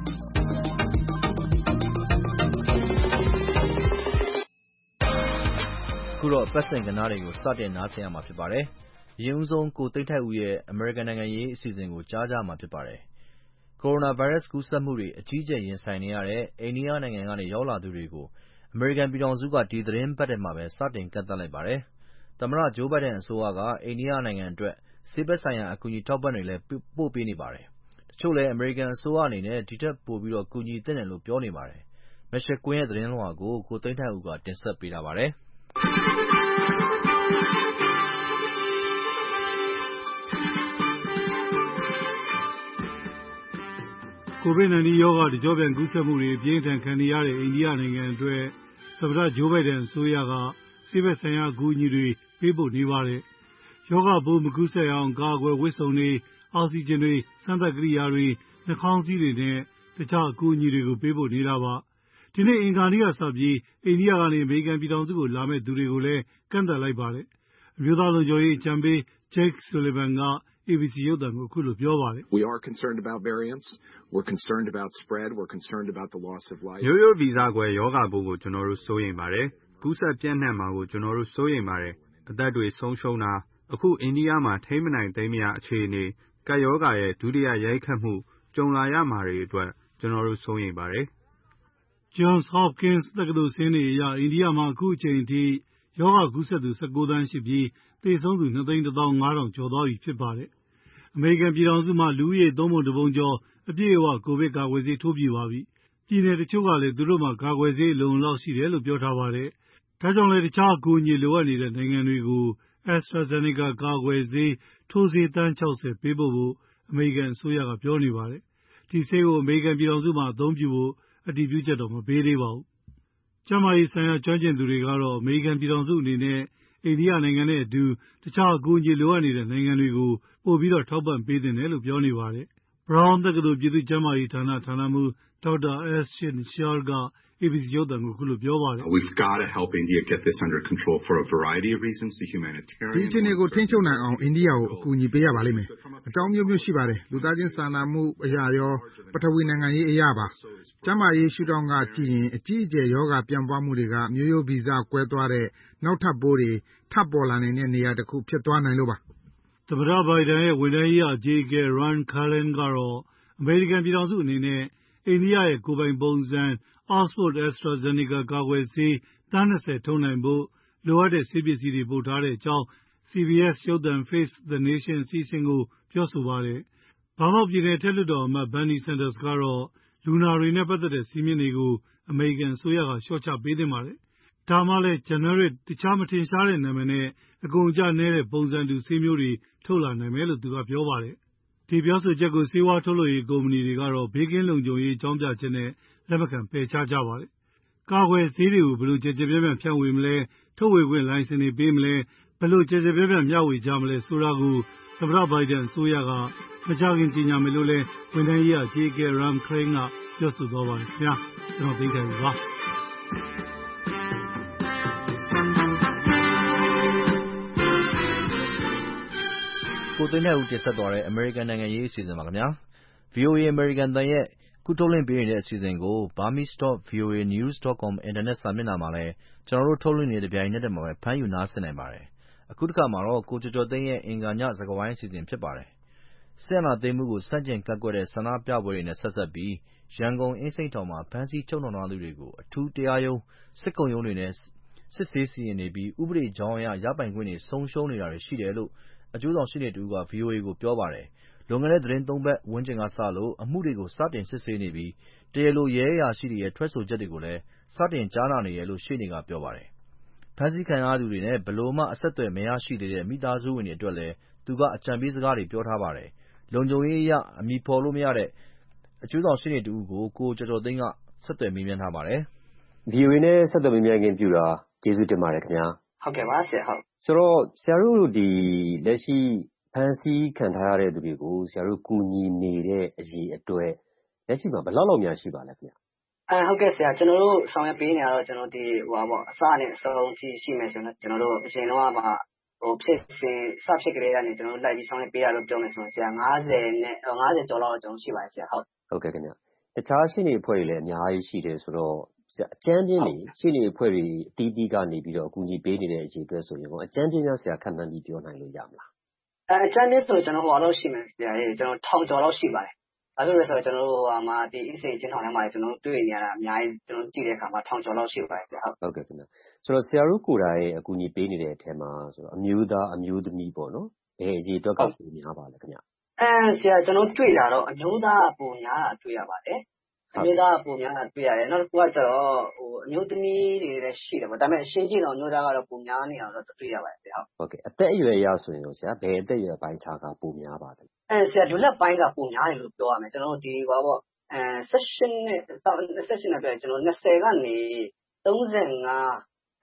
ခုတော့ပတ်စင်ကဏ္ဍတွေကိုစတင်နားဆင်ရမှာဖြစ်ပါတယ်။ရင်ဦးဆုံးကိုသိန်းထိုက်ဦးရဲ့အမေရိကန်နိုင်ငံရေးအစီအစဉ်ကိုကြားကြမှာဖြစ်ပါတယ်။ကိုရိုနာဗိုင်းရပ်စ်ကူးစက်မှုတွေအကြီးအကျယ်ရင်ဆိုင်နေရတဲ့အိန္ဒိယနိုင်ငံကနေရောက်လာသူတွေကိုအမေရိကန်ပြည်ထောင်စုကဒီသတင်းပတ်ထဲမှာပဲစတင်ကန့်သတ်လိုက်ပါတယ်။သမ္မတဂျိုးဘိုင်ဒန်အစိုးရကအိန္ဒိယနိုင်ငံအတွက်ဆေးဘက်ဆိုင်ရာအကူအညီထောက်ပံ့တွေလည်းပို့ပေးနေပါတယ်။တချို့လည်းအမေရိကန်အစိုးရအနေနဲ့ဒီထက်ပိုပြီးကူညီသင့်တယ်လို့ပြောနေပါတယ်။မက်ရှယ်ကွင်းရဲ့သတင်းလွှာကိုကိုသိန်းထိုက်ဦးကတင်ဆက်ပေးထားပါတယ်။ COVID-19 ရောဂါတကျော့ပြန်ကူးစက်မှုတွေအပြင်းအထန်ခံနေရတဲ့အိန္ဒိယနိုင်ငံအတွက်သမ္မတဂျိုးဘိုင်ဒန်အစိုးရကဆေးဘက်ဆိုင်ရာအကူအညီတွေပေးပို့နေပါတယ်။ရောဂါပိုးမကူးစက်အောင်ကာကွယ်ဝတ်စုံတွေအောက်ဆီဂျင်တွေစမ်းသပ်ကိရိယာတွေနှာခေါင်းစည်းတွေနဲ့တခြားအကူအညီတွေကိုပေးပို့နေတာပါ။ဒီနေ့အင်္ဂါနေ့ကစပြီးအိန္ဒိယကနေအမေရိကန်ပြည်ထောင်စုကိုလာမဲ့သူတွေကိုလည်းကန့်သတ်လိုက်ပါတယ်။အမျိုးသားလုံခြုံရေးအကြံပေး Jake Sullivan ကABC ရုပ်သံကိုအခုလိုပြောပါတယ်။ We are concerned about variants. We're concerned about spread. We're concerned about the loss of life. မျိုးရိုးဗီဇကွယ်ရောဂါပိုးကိုကျွန်တော်တို့စိုးရိမ်ပါတယ်။ကူးစက်ပြန့်နှံ့မှာကိုကျွန်တော်တို့စိုးရိမ်ပါတယ်။အသက်တွေဆုံးရှုံးတာအခုအိန္ဒိယမှာထိမ့်မနိုင်သိမ်းမရအခြေအနေကပ်ရောဂါရဲ့ဒုတိယရိုက်ခတ်မှုကြုံလာရမှာတွေအတွက်ကျွန်တော်တို့စိုးရိမ်ပါတယ်။ Johns Hopkins တက္ကသိုလ်စာရင်းတွေအရအိန္ဒိယမှာအခုအချိန်ထိရောဂါကူးစက်သူ19သန်းရှိပြီးသေဆုံးသူ2,15,000 ကျော်သွားပြီဖြစ်ပါတယ်။အမေရိကန်ပြည်ထောင်စုမှာလူဦးရေ3 ပုံ1ပုံကျော်အပြည့်အဝကိုဗစ်ကာကွယ်ဆေးထိုးပြီးပါပြီ။ပြည်နယ်တချို့ကလည်းသူတို့မှာကာကွယ်ဆေးလုံလောက်ရှိတယ်လို့ပြောထားပါတယ်။ဒါကြောင့်လည်းတခြားအကူအညီလိုအပ်နေတဲ့နိုင်ငံတွေကို AstraZeneca ကာကွယ်ဆေးထိုးဆေးသန်း60ပေးပို့ဖို့အမေရိကန်အစိုးရကပြောနေပါတယ်။ဒီဆေးကိုအမေရိကန်ပြည်ထောင်စုမှာအသုံးပြုဖို့အတည်ပြုချက်တော့မပေးသေးပါဘူး။ကျန်းမာရေးဆိုင်ရာကျွမ်းကျင်သူတွေကတော့အမေရိကန်ပြည်ထောင်စုအနေနဲ့အိန္ဒိယနိုင်ငံနဲ့အတူတခြားအကူအညီလိုအပ်နေတဲ့နိုင်ငံတွေကိုပို့ပြီးထောက်ပံ့ပေးသင့်တယ်လို့ပြောနေပါတယ်။ Brown တက္ကသိုလ်ပြည်သူ့ကျန်းမာရေးဌာနဌာနမှူးဒေါက်တာ Ashit Shah က ABC ရုပ်သံကိုအခုလိုပြောပါတယ်။ We've got to help India get this under control for a variety of reasons. The humanitarian ဒီအခြေအနေကိုထိန်းချုပ်နိုင်အောင်အိန္ဒိယကိုအကူအညီပေးရပါလိမ့်မယ်။အကြောင်းမျိုးမျိုးရှိပါတယ်။လူသားချင်းစာနာမှုအရာရောပထဝီနိုင်ငံရေးအရာပါ။ကျန်းမာရေးရှုထောင့်ကကြည့်ရင်အကြီးအကျယ်ရောဂါပြန့်ပွားမှုတွေကမျိုးရိုးဗီဇကွဲသွားတဲ့နောက်ထပ်ပိုးတွေထပ်ပေါ်လာနိုင်တဲ့နေရာတစ်ခုဖြစ်သွားနိုင်လို့ပါ။သမ္မတဘိုင်ဒန်ရဲ့ဝန်ထမ်းရေးရာအကြီးအကဲ Ron Klain ကတော့အမေရိကန်ပြည်ထောင်စုအနေနဲ့အိန္ဒိယရဲ့ကိုယ်ပိုင်ပုံစံ Oxford AstraZeneca ကာကွယ်ဆေးသန်း 20 ထုတ်နိုင်ဖို့လိုအပ်တဲ့ဆေးပစ္စည်းတွေပို့ထားတဲ့အကြောင်း CBS ရုပ်သံ Face the Nation အစီအစဉ်ကိုပြောဆိုပါတယ်။ Vermont ပြည်နယ်အထက်လွှတ်တော်အမတ် Bernie Sanders ကတော့လူနာတွေနဲ့ပတ်သက်တဲ့စည်းမျဉ်းတွေကိုအမေရိကန်အစိုးရကလျှော့ချပေးသင့်ပါတယ်။ဒါမှလည်း generic တခြားမထင်ရှားတဲ့နာမည်နဲ့အကုန်အကျနည်းတဲ့ပုံစံတူဆေးမျိုးတွေထုတ်လာနိုင်မယ်လို့သူကပြောပါတယ်။ဒီပြောဆိုချက်ကိုဆေးဝါးထုတ်လုပ်ရေးကုမ္ပဏီတွေကတော့ဘေးကင်းလုံခြုံရေးအကြောင်းပြချက်နဲ့လက်မခံပယ်ချကြပါတယ်။ကာကွယ်ဆေးတွေကိုဘယ်လိုကျယ်ကျယ်ပြန့်ပြန့်ဖြန့်ဝေမလဲထုတ်ဝေခွင့်လိုင်စင်တွေပေးမလဲဘယ်လိုကျယ်ကျယ်ပြန့်ပြန့်မျှဝေကြမလဲဆိုတာကိုသမ္မတဘိုင်ဒန်အစိုးရကမကြာခင်ကြေညာမယ်လို့လည်းဝန်ထမ်းရေးရာအကြီးအကဲ Ron Klain ကပြောဆိုသွားပါတယ်ခင်ဗျာကျွန်တော်သိတယ်ပါကိုသိန်းနိုင်ဦးတင်ဆက်သွားတဲ့ American နိုင်ငံရေးအစီအစဉ်ပါခင်ဗျာ VOA American တန်ရဲ့ခုထုတ်လွှင့်ပေးနေတဲ့အစီအစဉ်ကို burmese.voanews.com အင်တာနက်စာမျက်နှာမှာလည်းကျွန်တော်တို့ထုတ်လွှင့်နေတဲ့တပြိုင်နက်တည်းမှာပဲဖမ်းယူနားဆင်နိုင်ပါတယ်အခုတစ်ခါမှာတော့ကိုကျော်ကျော်သိန်းရဲ့အင်္ဂါညစကားဝိုင်းအစီအစဉ်ဖြစ်ပါတယ်စစ်အာဏာသိမ်းမှုကိုဆန့်ကျင်ကန့်ကွက်တဲ့ဆန္ဒပြပွဲတွေနဲ့ဆက်စပ်ပြီးရန်ကုန်အင်းစိန်ထောင်မှာဖမ်းဆီးချုပ်နှောင်ထားသူတွေကိုအထူးတရားရုံးစစ်ခုံရုံးတွေနဲ့စစ်ဆေးစီရင်နေပြီးဥပဒေကြောင်းအရရပိုင်ခွင့်တွေဆုံးရှုံးနေတာတွေရှိတယ်လို့အကျိုးဆောင်ရှေ့နေတဦးက VOA ကိုပြောပါတယ်လွန်ခဲ့တဲ့သတင်း3ပတ်ဝန်းကျင်ကစလို့အမှုတွေကိုစတင်စစ်ဆေးနေပြီးတရားလိုရဲအရာရှိတွေရဲ့ထွက်ဆိုချက်တွေကိုလည်းစတင်ကြားနာနေတယ်လို့ရှေ့နေကပြောပါတယ်ဖမ်းဆီးခံရသူတွေနဲ့ဘယ်လိုမှအဆက်အသွယ်မရရှိသေးတဲ့မိသားစုဝင်တွေအတွက်လည်းသူကအကြံပေးစကားတွေပြောထားပါတယ်လုံခြုံရေးအရအမည်ဖော်လို့မရတဲ့အကျိုးဆောင်ရှေ့နေတဦးကိုကိုကျော်ကျော်သိန်းကဆက်သွယ်မေးမြန်းထားပါတယ် VOA နဲ့ဆက်သွယ်မေးမြန်းခင်ပြုတာကျေးဇူးတင်ပါတယ်ခင်ဗျာဟုတ်ကဲ့ပါဆရာဟုတ်ဆိုတော့ဆရာတို့ဒီလက်ရှိဖမ်းဆီးခံထားရတဲ့သူတွေကိုဆရာတို့ကူညီနေတဲ့အရေးအတွက်လက်ရှိမှာဘယ်လောက်များရှိပါလဲခင်ဗျဟုတ်ကဲ့ဆရာကျွန်တော်တို့ဆောင်ရွက်ပေးနေရတော့ကျွန်တော်ဒီဟိုပါအစနဲ့အဆုံးထိရှိမယ်ဆိုတော့ကျွန်တော်တို့အရင်တော့မှဖြစ်စဉ်စဖြစ်ကြတဲ့ကနေကျွန်တော်တို့လိုက်ပြီးဆောင်ရွက်ပေးရလို့ပြောမယ်ဆိုရင်ဆရာ50ကျော်လောက်ကျွန်တော်ရှိပါတယ်ဆရာဟုတ်ကဲ့ခင်ဗျတခြားရှိနေအဖွဲ့တွေလည်းအများကြီးရှိတယ်ဆိုတော့ဆရာအကျဉ်းပြင်းနေရှိနေအဖွဲ့တွေအတီးတီးကနေပြီးတော့အကူအညီပေးနေတဲ့အရေးအတွက်ဆိုရင်အကျဉ်းပြင်းများဆရာခံမှန်းပြီးပြောနိုင်လို့ရမလားအကျဉ်းပြင်းဆိုကျွန်တော်ဟိုလောက်ရှိမယ်ဆရာကျွန်တော်ထောင်ကျော်လောက်ရှိပါတယ်ဒါဆိုလို့ဆိုတော့ကျွန်တော်တို့ဒီအစီအစဉ်ထောင်ထဲမှာကျွန်တော်တို့တွေ့နေရတာအများကြီးကျွန်တော်ကြည့်တဲ့အခါမှာထောင်ကျော်လောက်ရှိပါတယ်ဆရာဟုတ်ကဲ့ခင်ဗျဆိုတော့ဆရာတို့ကိုယ်တိုင်အကူအညီပေးနေတဲ့အထက်မှာဆိုတော့အမျိုးသားအမျိုးသမီးပေါ့နော်ဘယ်အရေးအတွက်ကပိုများပါလဲခင်ဗျဆရာကျွန်တော်တွေ့တာတော့အမျိုးသားပုံများတာတွေ့ရပါတယ်အမျိုးသားပုံများတာတွေ့ရတယ်နောက်တစ်ခုကကျတော့အမျိုးသမီးတွေလည်းရှိတယ်ပေါ့ဒါပေမဲ့အရှင်းကြီးတော့အမျိုးသားကတော့ပုံများနေအောင်တော့တွေ့ရပါတယ်ဆရာဟုတ်ကဲ့အသက်အရွယ်အရဆိုရင်ဆရာဘယ်အသက်အရွယ်ပိုင်းခြားကပုံများပါလဲဆရာလူလက်ပိုင်းကပုံများတယ်လို့ပြောရမယ်ကျွန်တော်ဒီဟောပေါ့16နဲ့ဆိုကျွန်တော်20ကနေ35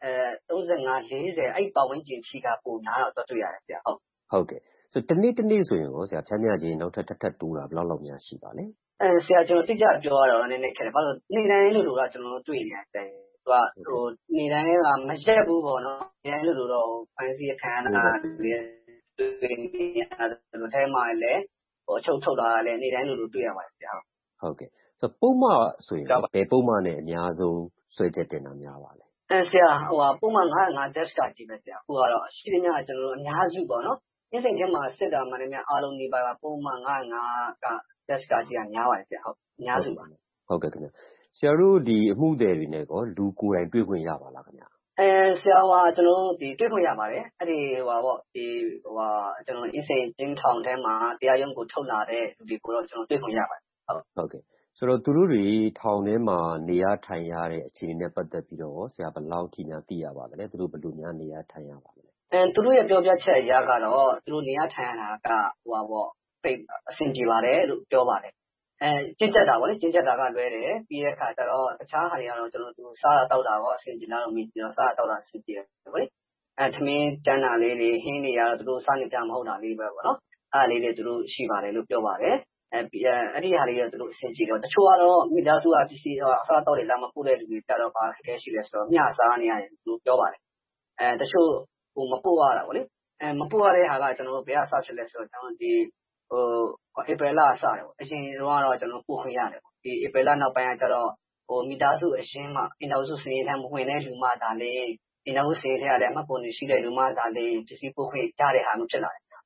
40အဲ့ပတ်ဝန်းကျင်ရှိကပုံများတော့တွေ့ရတယ်ဆရာဟုတ်ကဲ့ဆိုတနေ့ဆိုရင်ဆရာဖြန်းမြချင်းနောက်ထပ်တိုးတာဘယ်လောက်များရှိပါလဲဆရာကျွန်တော်တိကျပြောရတော့နည်းနည်းခက်တယ်ဘာလို့နေ့တိုင်းလို့တော့ကျွန်တော်တွေ့နေတယ်သူကနေ့တိုင်းကမရက်ဘူးပေါ့နော်နေ့တိုင်းလို့တော့ဖန်စီခံရတာတွေ့နေရတယ်လို့ထဲမှာလည်းချုပ်တာလည်းနေ့တိုင်းလို့တွေ့ရပါတယ်ဆရာဟုတ်ကဲ့ဆိုပုံမှန်ဆိုရင်ဘယ်ပုံမှန်နဲ့အများဆုံးဆွဲချက်တင်တာများပါလဲဆရာပုံမှန်9 dash ကကြည့်ပဲဆရာဟိုကတော့ရှိတယ်များကျွန်တော်တို့အများစုပေါ့နော်အင်းစိန်ထဲမှာစစ်တာမှလည်းများအားလုံးနေပါပုံမှန်9ကdash ကကြည့်ရများပါတယ်ဆရာဟုတ်အများစုပါဟုတ်ကဲ့ခင်ဗျဆရာတို့ဒီအမှုတွေတွေနဲ့လူကိုယ်တိုင်တွေ့ခွင့်ရပါလားခင်ဗျဆရာကျွန်တော်တို့ဒီတွေ့ခွင့်ရပါတယ်အဲ့ဒီပေါ့ဒီကျွန်တော်အင်းစိန်ကျင်းထောင်ထဲမှာတရားရုံးကိုထုတ်လာတဲ့လူတွေကိုတော့ကျွန်တော်တွေ့ခွင့်ရပါတယ်ဟုတ်ကဲ့ဆိုတော့သူတို့တွေထောင်ထဲမှာနေရထိုင်ရတဲ့အခြေအနေနဲ့ပတ်သက်ပြီးတော့ဆရာဘယ်လောက်ထိများသိရပါသလဲသူတို့ဘယ်လိုများနေရထိုင်ရပါလဲသူတို့ရဲ့ပြောပြချက်အရကတော့သူတို့နေရထိုင်ရတာကပေါ့ပိတ်အဆင်ပြေပါတယ်လို့ပြောပါတယ်ကျင့်ချက်တာပေါ့လေကျင့်ချက်တာကလွဲတယ်ပြီးတဲ့အခါကျတော့တခြားဟာတွေကတော့ကျွန်တော်တို့စားတာတောက်တာပေါ့အဆင်ပြေလာတော့မိပြီးတော့စားတာတောက်တာအဆင်ပြေတယ်ပေါ့လေသမင်းကျန်းတာလေးတွေဟင်းတွေကတော့သူတို့စားနေကြမဟုတ်တာလေးပဲပေါ့နော်အဲ့လေးတွေသူတို့ရှိပါတယ်လို့ပြောပါတယ်အဲ့ဒီဟာလေးတွေသူတို့အဆင်ပြေတော့တချို့ကတော့မိသားစုအပစ္စည်းအစားတောက်တွေလာမပို့တဲ့လူတွေကြတော့ပါခဲရှိလဲဆိုတော့မျှစားနေရတယ်သူတို့ပြောပါတယ်တချို့မပို့ရတာပေါ့လေမပို့ရတဲ့ဟာကကျွန်တော်တို့ဘယ်အစားဖြစ်လဲဆိုတော့ကျွန်တော်ဒီဧပြီလအစတယ်ပေါ့အရင်တော့ကျွန်တော်ပို့ခွင့်ရတယ်ပေါ့ဒီဧပြီလနောက်ပိုင်းကကျတော့မိသားစုအရှင်မှအင်တာစုစည်ထဲမဝင်တဲ့လူမှသာလေအင်တာစုစည်ထဲကလည်းအမှတ်ပုံတွေရှိတဲ့လူမှသာလေပစ္စည်းပို့ခွင့်ရတဲ့ဟာမျိုးဖြစ်လာတယ်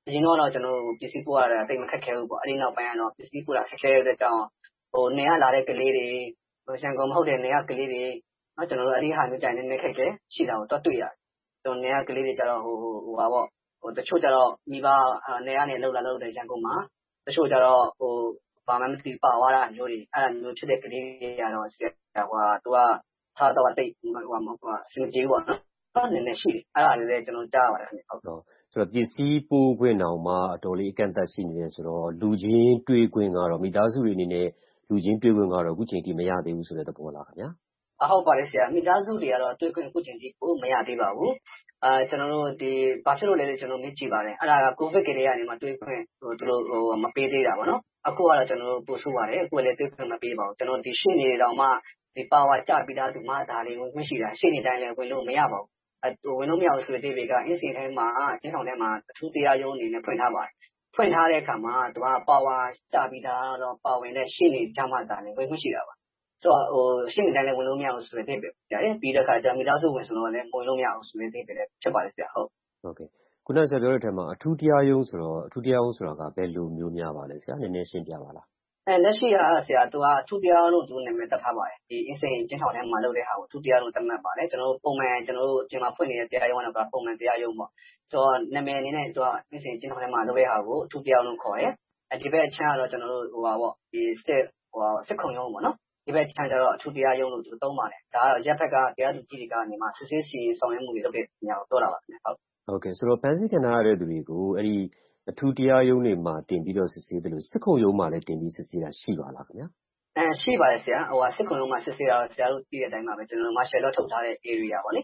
အရင်တော့ကျွန်တော်ပစ္စည်းပို့ရတာတိတ်မခက်ခဲဘူးပေါ့အဲ့ဒီနောက်ပိုင်းကတော့ပစ္စည်းပို့တာခက်ခဲတဲ့အတွက်ကြောင့်နေရလာတဲ့ကလေးတွေရန်ကုန်မဟုတ်တဲ့နေရကလေးတွေကျွန်တော်တို့အဲ့ဒီဟာမျိုးကြိုင်နေခက်ခဲရှိတာကိုတွေ့ရတယ်ကျွန်တော်နေရကလေးတွေကျတော့တချို့ကျတော့မိဘနေရနေလောက်လာလို့တဲ့ရန်ကုန်မှာတချို့ကျတော့ဘာမှမသိပါသွားတာမျိုးတွေအဲ့လိုမျိုးဖြစ်တဲ့ကလေးတွေကတော့သူကထားတော့တိတ်အဆင်ပြေပေါ့နော်နည်းနည်းရှိတယ်အဲ့ဒါလေးလည်းကျွန်တော်ကြားပါတယ်ခင်ဗျဟုတ်တော့ဆိုတော့ပစ္စည်းပို့ခွင့်တောင်မှအတော်လေးအကန့်အသတ်ရှိနေတယ်ဆိုတော့လူချင်းတွေ့ခွင့်ကတော့မိသားစုတွေအနေနဲ့လူချင်းတွေ့ခွင့်ကတော့အခုချိန်ထိမရသေးဘူးဆိုတဲ့သဘောလားခင်ဗျာဟုတ်ပါတယ်ဆရာမိသားစုတွေကတော့တွေ့ခွင့်အခုချိန်ထိကိုမရသေးပါဘူးကျွန်တော်တို့ဒီဘာဖြစ်လို့လဲကျွန်တော်မြင်ကြည့်ပါတယ်အဲ့ဒါကကိုဗစ်ကလေးကနေမှတွေ့ခွင့်သူတို့မပေးသေးတာပေါ့နော်အခုကတော့ကျွန်တော်တို့ပို့ဆိုးပါတယ်အခုလည်းတွေ့ခွင့်မပေးပါဘူးကျွန်တော်ဒီရှင်းနေတောင်မှဒီပါဝါကြပြီးသားသူမှဒါလေးဝင်ခွင့်ရှိတာရှင်းနေတိုင်းလည်းဝင်လို့မရပါဘူးဝင်လို့မရဘူးဆိုတဲ့ဒေဗီကအင်းစင်ထဲမှာကျင်းဆောင်ထဲမှာအထူးတရားရုံးအနေနဲ့ဖွင့်ထားပါတယ်ဖွင့်ထားတဲ့အခါမှာသူကပါဝါကြပြီးသားတော့ပါဝင်တဲ့ရှင်းနေကြမှဒါလည်းဝင်ခွင့်ရှိတာပါဆိုတော့ရှင်းနေတိုင်းလည်းဝင်လို့မရဘူးဆိုတဲ့ဒေဗီရတယ်ပြီးတဲ့အခါကျမိသားစုဝင်ဆိုတော့လည်းဝင်လို့မရဘူးဆိုတဲ့ဒေဗီလည်းဖြစ်ပါတယ်ဆရာဟုတ်ကဲ့ခုနကပြောတဲ့အထက်မှာအထူးတရားရုံးဆိုတော့အထူးတရားရုံးဆိုတာကဘယ်လိုမျိုးများပါလဲဆရာနည်းနည်းရှင်းပြပါလားလက်ရှိကဆရာသူကအထူးတရားလို့သူနာမည်တက်ထားပါတယ်ဒီအင်းစိန်ကျင်းထောင်ထဲမှာလုပ်တဲ့ဟာကိုအထူးတရားလို့သတ်မှတ်ပါတယ်ကျွန်တော်တို့ပုံမှန်ကျွန်တော်တို့ပြင်မှာဖွင့်နေတဲ့တရားရုံးကတော့ပုံမှန်တရားရုံးပေါ့ဆိုတော့နာမည်အနေနဲ့သူကအင်းစိန်ကျင်းထောင်ထဲမှာလုပ်တဲ့ဟာကိုအထူးတရားလို့ခေါ်တယ်ဒီဘက်အချမ်းကတော့ကျွန်တော်တို့ဒီစစ်ခုံရုံးပေါ့နော်ဒီဘက်ချမ်းကျတော့အထူးတရားရုံးလို့သူသုံးပါတယ်ဒါကတော့ရက်ဖက်ကတရားသူကြီးတွေကနေမှစစ်ဆေးစီဆောင်ရွက်မှုတွေလုပ်တဲ့နေရာကိုပြောတာပါခင်ဗျဟုတ်ကဲ့ဆိုတော့ဖန်ဆီးခံရတဲ့သူတွေကိုအဲ့ဒီအထူးတရားရုံးတွေမှာတင်ပြီးတော့စစ်ဆေးတယ်လို့စစ်ခုံရုံးမှာလည်းတင်ပြီးစစ်ဆေးတာရှိပါလားခင်ဗျာရှိပါတယ်ဆရာစစ်ခုံရုံးမှာစစ်ဆေးတာဆရာတို့သိတဲ့အတိုင်းပါပဲကျွန်တော် martial law ထုတ်ထားတဲ့ area ပေါ့လေ